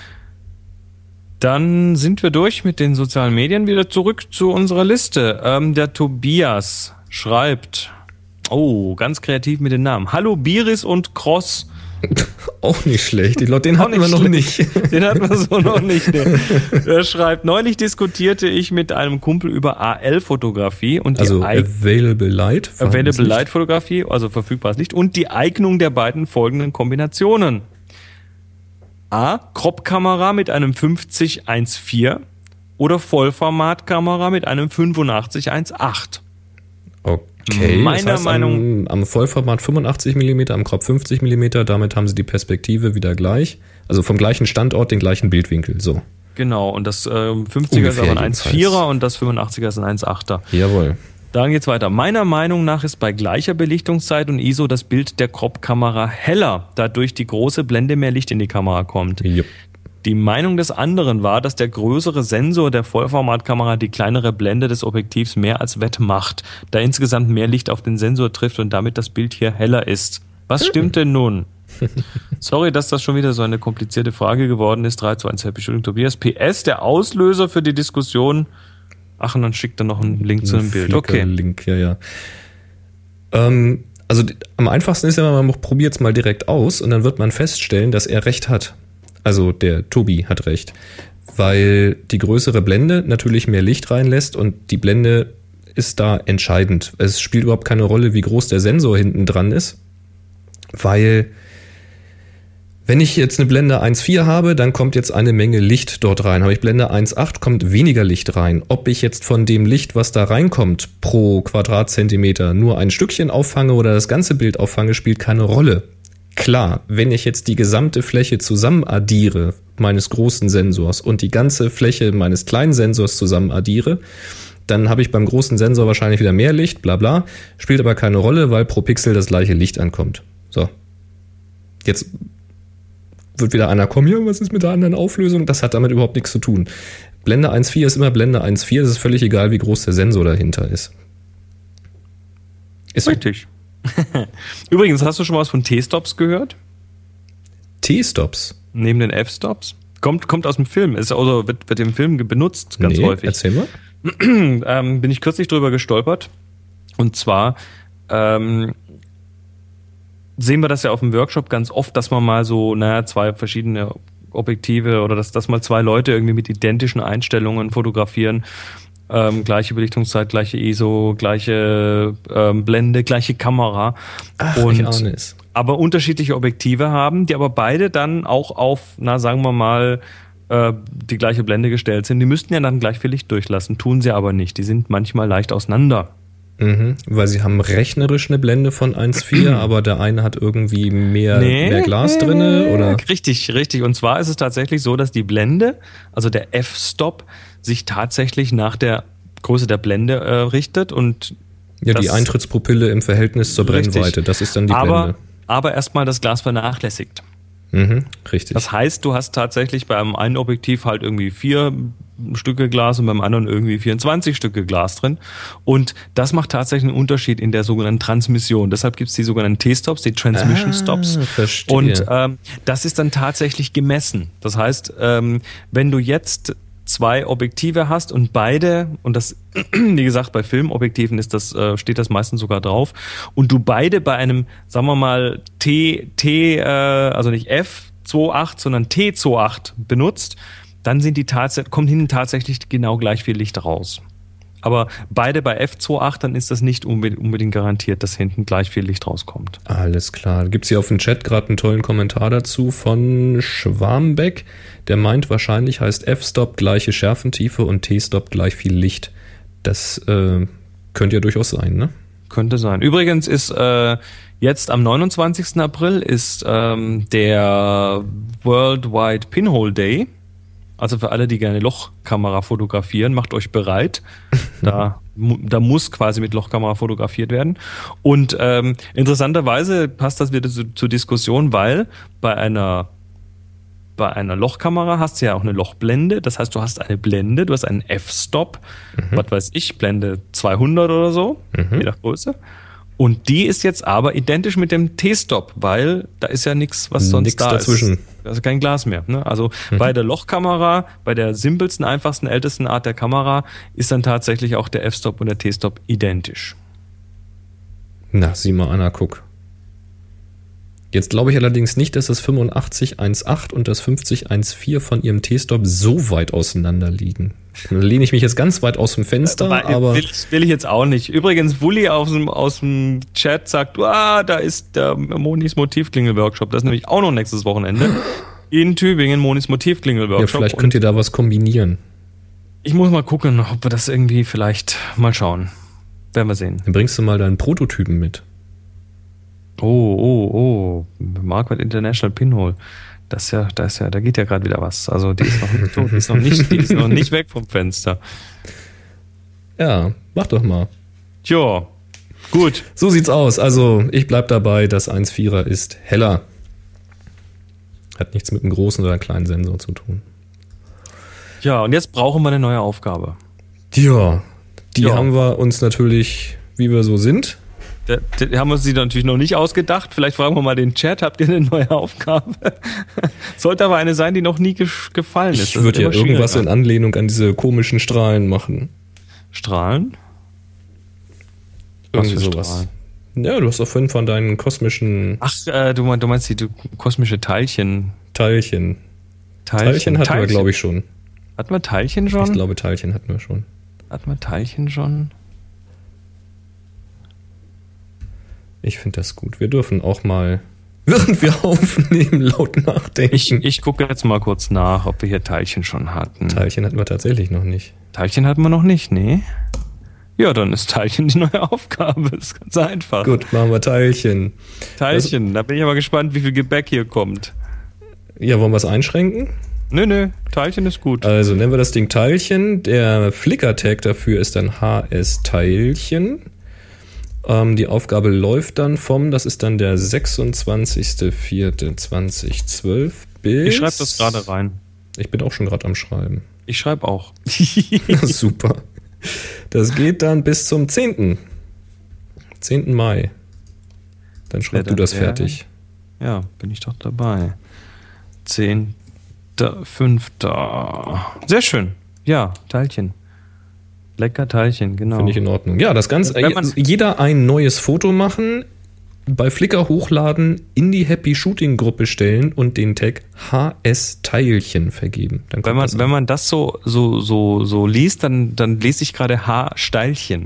Dann sind wir durch mit den sozialen Medien. Wieder zurück zu unserer Liste. Der Tobias schreibt, ganz kreativ mit den Namen. Hallo Biris und Cross. Auch nicht schlecht. Den hatten wir noch nicht. Den hatten wir so noch nicht. Nee. Er schreibt, neulich diskutierte ich mit einem Kumpel über AL-Fotografie und also Available Light. Available Light Fotografie, also verfügbares Licht und die Eignung der beiden folgenden Kombinationen. A. Crop-Kamera mit einem 50-1.4 oder Vollformatkamera mit einem 85-1.8. Okay, meiner das heißt, Meinung am Vollformat 85 mm, am Crop 50 mm, damit haben sie die Perspektive wieder gleich. Also vom gleichen Standort, den gleichen Bildwinkel, so. Genau, und das 50er ist aber ein 1.4er und das 85er ist ein 1.8er. Jawohl. Dann geht's weiter. Meiner Meinung nach ist bei gleicher Belichtungszeit und ISO das Bild der Crop-Kamera heller, da durch die große Blende mehr Licht in die Kamera kommt. Jupp. Die Meinung des anderen war, dass der größere Sensor der Vollformatkamera die kleinere Blende des Objektivs mehr als wettmacht, da insgesamt mehr Licht auf den Sensor trifft und damit das Bild hier heller ist. Was stimmt denn nun? Sorry, dass das schon wieder so eine komplizierte Frage geworden ist. 3, 2, 1, Happy Shooting, Tobias. PS, der Auslöser für die Diskussion. Ach, und dann schickt er noch einen Link zu einem Bild. Okay. Link, ja. Also am einfachsten ist ja, man probiert es mal direkt aus und dann wird man feststellen, dass er recht hat. Also der Tobi hat recht, weil die größere Blende natürlich mehr Licht reinlässt und die Blende ist da entscheidend. Es spielt überhaupt keine Rolle, wie groß der Sensor hinten dran ist, weil wenn ich jetzt eine Blende 1.4 habe, dann kommt jetzt eine Menge Licht dort rein. Habe ich Blende 1.8, kommt weniger Licht rein. Ob ich jetzt von dem Licht, was da reinkommt, pro Quadratzentimeter nur ein Stückchen auffange oder das ganze Bild auffange, spielt keine Rolle. Klar, wenn ich jetzt die gesamte Fläche zusammen addiere, meines großen Sensors, und die ganze Fläche meines kleinen Sensors zusammen addiere, dann habe ich beim großen Sensor wahrscheinlich wieder mehr Licht, bla bla, spielt aber keine Rolle, weil pro Pixel das gleiche Licht ankommt. So. Jetzt wird wieder einer kommen, ja, was ist mit der anderen Auflösung? Das hat damit überhaupt nichts zu tun. Blende 1.4 ist immer Blende 1.4, es ist völlig egal, wie groß der Sensor dahinter ist. Ist richtig. Übrigens, hast du schon mal was von T-Stops gehört? T-Stops? Neben den F-Stops? Kommt aus dem Film, wird im Film benutzt, ganz häufig. Erzähl mal. Bin ich kürzlich drüber gestolpert. Und zwar sehen wir das ja auf dem Workshop ganz oft, dass man mal so, zwei verschiedene Objektive oder dass mal zwei Leute irgendwie mit identischen Einstellungen fotografieren. Gleiche Belichtungszeit, gleiche ISO, gleiche Blende, gleiche Kamera. Ach, ich ahne es. Aber unterschiedliche Objektive haben, die aber beide dann auch auf, sagen wir mal, die gleiche Blende gestellt sind. Die müssten ja dann gleich viel Licht durchlassen, tun sie aber nicht. Die sind manchmal leicht auseinander. Mhm, weil sie haben rechnerisch eine Blende von 1.4, aber der eine hat irgendwie mehr Glas drinne, oder? Richtig. Und zwar ist es tatsächlich so, dass die Blende, also der F-Stop, sich tatsächlich nach der Größe der Blende richtet und ja, die Eintrittspupille im Verhältnis zur Brennweite, das ist dann die Blende. Aber erstmal das Glas vernachlässigt. Mhm, richtig. Das heißt, du hast tatsächlich beim einen Objektiv halt irgendwie 4 Stücke Glas und beim anderen irgendwie 24 Stücke Glas drin. Und das macht tatsächlich einen Unterschied in der sogenannten Transmission. Deshalb gibt es die sogenannten T-Stops, die Transmission Stops. Verstehe. Und das ist dann tatsächlich gemessen. Das heißt, wenn du jetzt 2 Objektive hast und beide, und das, wie gesagt, bei Filmobjektiven steht das meistens sogar drauf, und du beide bei einem, sagen wir mal, also nicht f2.8, sondern t2.8 benutzt, dann kommt hinten tatsächlich genau gleich viel Licht raus. Aber beide bei f2.8, dann ist das nicht unbedingt garantiert, dass hinten gleich viel Licht rauskommt. Alles klar. Gibt es hier auf dem Chat gerade einen tollen Kommentar dazu von Schwarmbeck. Der meint, wahrscheinlich heißt f-Stop gleiche Schärfentiefe und t-Stop gleich viel Licht. Das könnte ja durchaus sein, ne? Könnte sein. Übrigens ist jetzt am 29. April ist der Worldwide Pinhole Day. Also für alle, die gerne Lochkamera fotografieren, macht euch bereit. Da muss quasi mit Lochkamera fotografiert werden. Und interessanterweise passt das wieder zur Diskussion, weil bei einer Lochkamera hast du ja auch eine Lochblende. Das heißt, du hast eine Blende, du hast einen f-Stop, was weiß ich, Blende 200 oder so, je nach Größe. Und die ist jetzt aber identisch mit dem T-Stop, weil da ist ja nichts, was sonst nix da dazwischen. ist. Also kein Glas mehr. Ne? Also bei der Lochkamera, bei der simpelsten, einfachsten, ältesten Art der Kamera, ist dann tatsächlich auch der F-Stop und der T-Stop identisch. Na, sieh mal, Anna, guck. Jetzt glaube ich allerdings nicht, dass das 8518 und das 5014 von ihrem T-Stop so weit auseinander liegen. Da lehne ich mich jetzt ganz weit aus dem Fenster, aber... Will ich jetzt auch nicht. Übrigens, Wulli aus dem Chat sagt, da ist der Monis Motivklingel-Workshop. Das ist nämlich auch noch nächstes Wochenende. In Tübingen, Monis Motivklingel-Workshop. Ja, vielleicht könnt ihr da was kombinieren. Ich muss mal gucken, ob wir das irgendwie vielleicht mal schauen. Werden wir sehen. Dann bringst du mal deinen Prototypen mit. Oh. Marquardt International Pinhole. Da geht ja gerade wieder was. Also die ist noch nicht tot, die ist noch nicht weg vom Fenster. Ja, mach doch mal. Tja, gut. So sieht's aus. Also ich bleib dabei, das 1.4er ist heller. Hat nichts mit einem großen oder kleinen Sensor zu tun. Ja, und jetzt brauchen wir eine neue Aufgabe. Ja, die haben wir uns natürlich, wie wir so sind. Die haben uns die natürlich noch nicht ausgedacht. Vielleicht fragen wir mal den Chat, habt ihr eine neue Aufgabe? Sollte aber eine sein, die noch nie gefallen ist. Ich würde ja irgendwas in Anlehnung an diese komischen Strahlen machen. Strahlen? Irgendwie sowas. Strahlen? Ja, du hast doch vorhin von deinen kosmischen... Ach, du meinst die kosmische Teilchen. Teilchen hatten wir, glaube ich, schon. Hatten wir Teilchen schon? Ich glaube, Teilchen hatten wir schon. Ich finde das gut. Wir dürfen auch mal, während wir aufnehmen, laut nachdenken. Ich gucke jetzt mal kurz nach, ob wir hier Teilchen schon hatten. Teilchen hatten wir tatsächlich noch nicht. Teilchen hatten wir noch nicht, nee. Ja, dann ist Teilchen die neue Aufgabe. Das ist ganz einfach. Gut, machen wir Teilchen. Da bin ich aber gespannt, wie viel Gebäck hier kommt. Ja, wollen wir es einschränken? Nö, Teilchen ist gut. Also nennen wir das Ding Teilchen. Der Flickr-Tag dafür ist dann HS-Teilchen. Die Aufgabe läuft dann das ist dann der 26.04.2012 bis... Ich schreibe das gerade rein. Ich bin auch schon gerade am Schreiben. Ich schreibe auch. Super. Das geht dann bis zum 10. Mai. Dann schreib du das fertig. Ja, bin ich doch dabei. 10.05. Sehr schön. Ja, Teilchen. Lecker Teilchen, genau. Finde ich in Ordnung. Ja, das Ganze, jeder ein neues Foto machen, bei Flickr hochladen, in die Happy Shooting Gruppe stellen und den Tag HS Teilchen vergeben. Dann wenn man das so liest, dann lese ich gerade H-Steilchen.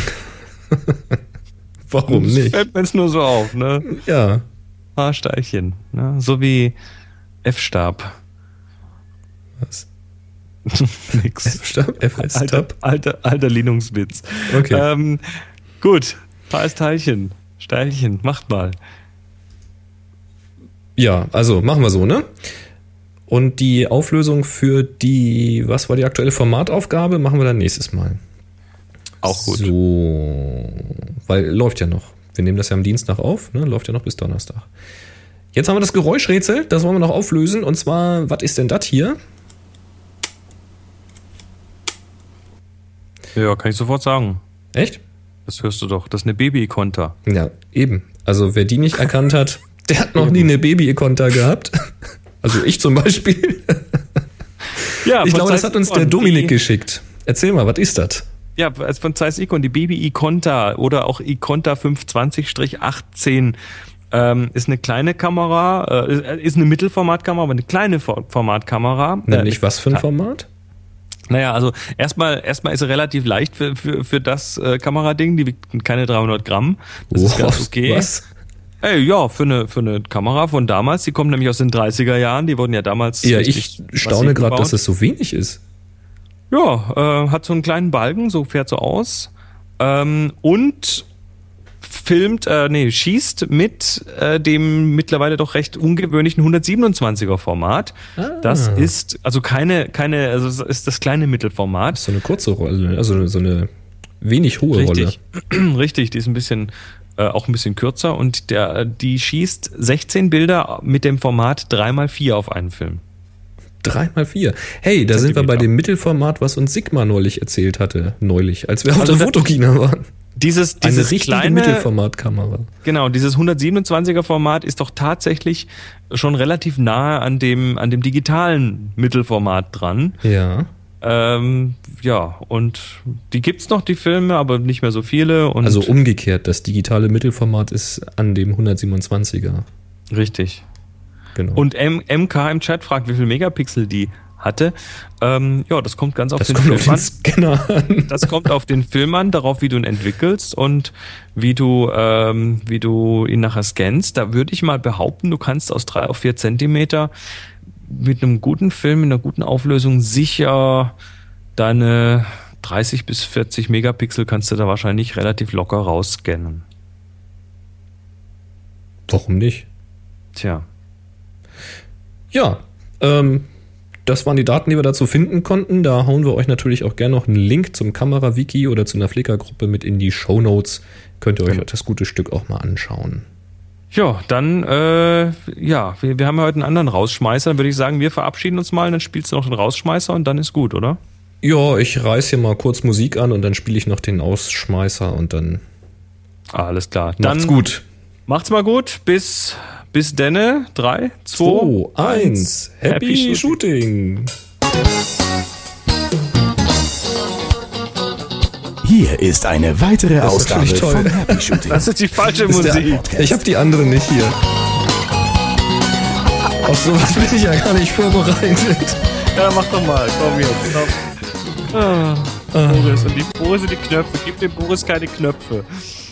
Warum nicht? Das fällt mir jetzt nur so auf, ne? Ja. H-Steilchen, ne? So wie F-Stab. Was? Nix. F-Stab? FS-Stab? Alter Linux-Witz. Okay. Gut. HS-Teilchen. Steilchen. Macht mal. Ja, also machen wir so, ne? Und die Auflösung für was war die aktuelle Formataufgabe, machen wir dann nächstes Mal. Auch gut. So, weil läuft ja noch. Wir nehmen das ja am Dienstag auf, ne? Läuft ja noch bis Donnerstag. Jetzt haben wir das Geräuschrätsel, das wollen wir noch auflösen. Und zwar, was ist denn das hier? Ja, kann ich sofort sagen. Echt? Das hörst du doch. Das ist eine Baby-Ikonta. Ja, eben. Also wer die nicht erkannt hat, der hat noch nie eine Baby-Ikonta gehabt. Also ich zum Beispiel. Ja, ich glaube, das hat uns der Dominik die geschickt. Erzähl mal, was ist das? Ja, von Zeiss Ikon, die Baby Ikonta oder auch Ikonta 520-18 ist eine kleine Kamera, ist eine Mittelformatkamera, aber eine kleine Formatkamera. Nämlich was für ein Format? Naja, also erstmal ist sie relativ leicht für das Kamerading, die wiegt keine 300 Gramm. Das ist ganz okay. Was? Ey, ja, für eine Kamera von damals, die kommt nämlich aus den 30er Jahren, die wurden ja damals... Ja, ich staune gerade, dass es so wenig ist. Ja, hat so einen kleinen Balken, so fährt so aus. Und schießt mit dem mittlerweile doch recht ungewöhnlichen 127er Format. Das ist also das ist das kleine Mittelformat. Das ist so eine kurze Rolle, also so eine wenig hohe Rolle. Richtig, die ist auch ein bisschen kürzer und die schießt 16 Bilder mit dem Format 3x4 auf einen Film. 3x4. Hey, da sind wir bei dem Mittelformat, was uns Sigma neulich erzählt hatte, als wir auf der Fotokina waren. Dieses eine richtige kleine Mittelformatkamera. Genau, dieses 127er Format ist doch tatsächlich schon relativ nahe an dem digitalen Mittelformat dran. Ja. Ja, und die gibt's noch, die Filme, aber nicht mehr so viele. Und also umgekehrt, das digitale Mittelformat ist an dem 127er. Richtig. Genau. Und MK im Chat fragt, wie viel Megapixel die hatte. Ja, das kommt ganz auf den Film an. Das kommt auf den Film an, darauf, wie du ihn entwickelst und wie du ihn nachher scannst. Da würde ich mal behaupten, du kannst aus 3 auf 4 Zentimeter mit einem guten Film, in einer guten Auflösung sicher deine 30 bis 40 Megapixel kannst du da wahrscheinlich relativ locker rausscannen. Warum nicht? Tja. Ja, das waren die Daten, die wir dazu finden konnten. Da hauen wir euch natürlich auch gerne noch einen Link zum Kamera-Wiki oder zu einer Flickr-Gruppe mit in die Shownotes. Könnt ihr euch das gute Stück auch mal anschauen. Ja, dann, wir haben ja heute einen anderen Rausschmeißer. Dann würde ich sagen, wir verabschieden uns mal, dann spielst du noch den Rausschmeißer und dann ist gut, oder? Ja, ich reiß hier mal kurz Musik an und dann spiele ich noch den Ausschmeißer und dann... Alles klar. Macht's gut. Macht's mal gut. Bis denne. 3, 2, 1. Happy Shooting. Hier ist eine weitere Ausgabe von Happy Shooting. Das ist die falsche Musik. Ich habe die andere nicht hier. Auf sowas bin ich ja gar nicht vorbereitet. Ja, mach doch mal. Komm jetzt. Boris, und die Boris sind die Knöpfe. Gib dem Boris keine Knöpfe.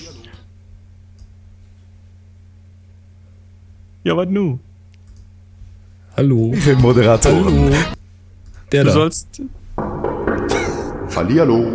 Ja, was nu? Hallo. Den Moderatoren. Hallo. Der Du da. sollst... Hallihallo.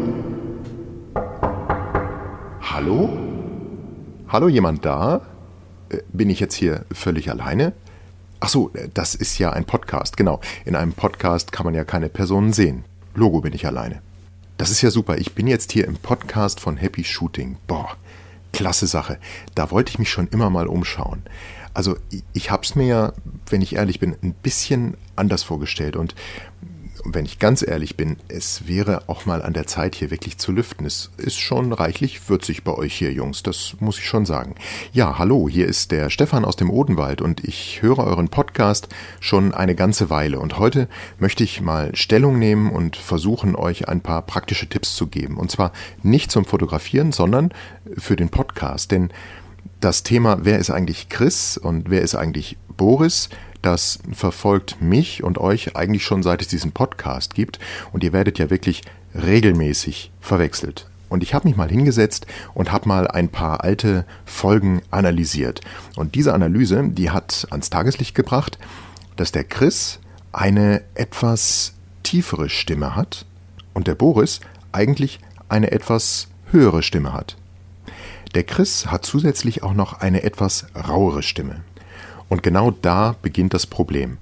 Hallo? Hallo, jemand da? Bin ich jetzt hier völlig alleine? Ach so, das ist ja ein Podcast, genau. In einem Podcast kann man ja keine Personen sehen. Logo bin ich alleine. Das ist ja super. Ich bin jetzt hier im Podcast von Happy Shooting. Boah, klasse Sache. Da wollte ich mich schon immer mal umschauen. Also ich habe es mir ja, wenn ich ehrlich bin, ein bisschen anders vorgestellt. Und wenn ich ganz ehrlich bin, es wäre auch mal an der Zeit, hier wirklich zu lüften. Es ist schon reichlich würzig bei euch hier, Jungs, das muss ich schon sagen. Ja, hallo, hier ist der Stefan aus dem Odenwald und ich höre euren Podcast schon eine ganze Weile. Und heute möchte ich mal Stellung nehmen und versuchen, euch ein paar praktische Tipps zu geben. Und zwar nicht zum Fotografieren, sondern für den Podcast. Denn das Thema, wer ist eigentlich Chris und wer ist eigentlich Boris, das verfolgt mich und euch eigentlich schon seit es diesen Podcast gibt und ihr werdet ja wirklich regelmäßig verwechselt. Und ich habe mich mal hingesetzt und habe mal ein paar alte Folgen analysiert. Und diese Analyse, die hat ans Tageslicht gebracht, dass der Chris eine etwas tiefere Stimme hat und der Boris eigentlich eine etwas höhere Stimme hat. Der Chris hat zusätzlich auch noch eine etwas rauere Stimme. Und genau da beginnt das Problem.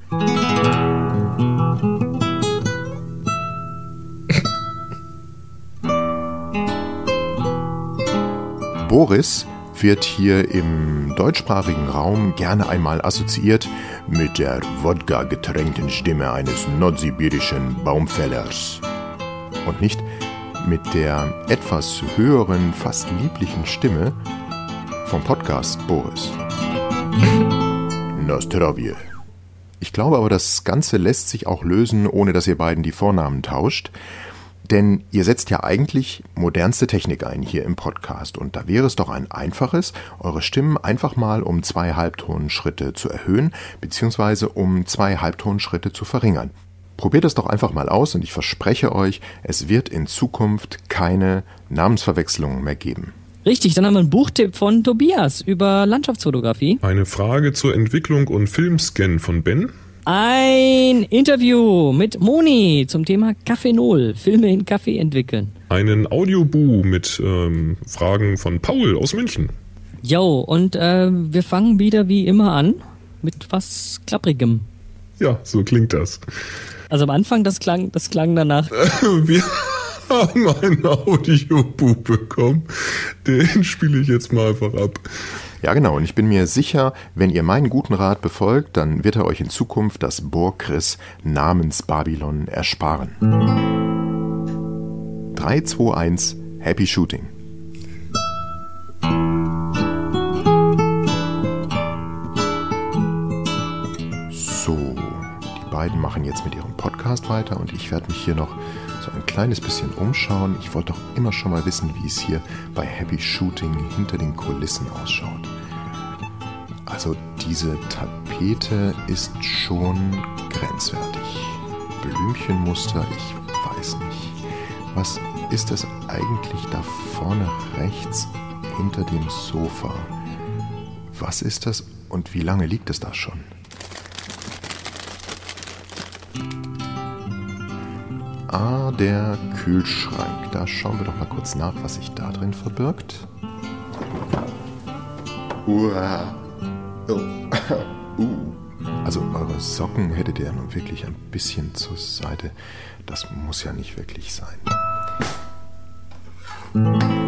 Boris wird hier im deutschsprachigen Raum gerne einmal assoziiert mit der Wodka-getränkten Stimme eines nordsibirischen Baumfällers. Und nicht mit der etwas höheren, fast lieblichen Stimme vom Podcast Boris. Nostrovje. Ich glaube aber, das Ganze lässt sich auch lösen, ohne dass ihr beiden die Vornamen tauscht. Denn ihr setzt ja eigentlich modernste Technik ein hier im Podcast. Und da wäre es doch ein einfaches, eure Stimmen einfach mal um 2 Halbtonschritte zu erhöhen, beziehungsweise um 2 Halbtonschritte zu verringern. Probiert es doch einfach mal aus und ich verspreche euch, es wird in Zukunft keine Namensverwechslungen mehr geben. Richtig, dann haben wir einen Buchtipp von Tobias über Landschaftsfotografie. Eine Frage zur Entwicklung und Filmscan von Ben. Ein Interview mit Moni zum Thema Kaffeenol, Filme in Kaffee entwickeln. Einen Audiobu mit Fragen von Paul aus München. Jo, und wir fangen wieder wie immer an mit was Klapprigem. Ja, so klingt das. Also am Anfang, das klang danach. Wir haben einen Audiobu bekommen. Den spiele ich jetzt mal einfach ab. Ja genau, und ich bin mir sicher, wenn ihr meinen guten Rat befolgt, dann wird er euch in Zukunft das Bohr-Chris namens Babylon ersparen. 3, 2, 1, Happy Shooting. So, die beiden machen jetzt mit ihrem Podcast weiter und ich werde mich hier noch so ein kleines bisschen umschauen. Ich wollte doch immer schon mal wissen, wie es hier bei Happy Shooting hinter den Kulissen ausschaut. Also diese Tapete ist schon grenzwertig. Blümchenmuster, ich weiß nicht. Was ist das eigentlich da vorne rechts hinter dem Sofa? Was ist das und wie lange liegt es da schon? Ah, der Kühlschrank. Da schauen wir doch mal kurz nach, was sich da drin verbirgt. Also eure Socken hättet ihr ja nun wirklich ein bisschen zur Seite. Das muss ja nicht wirklich sein.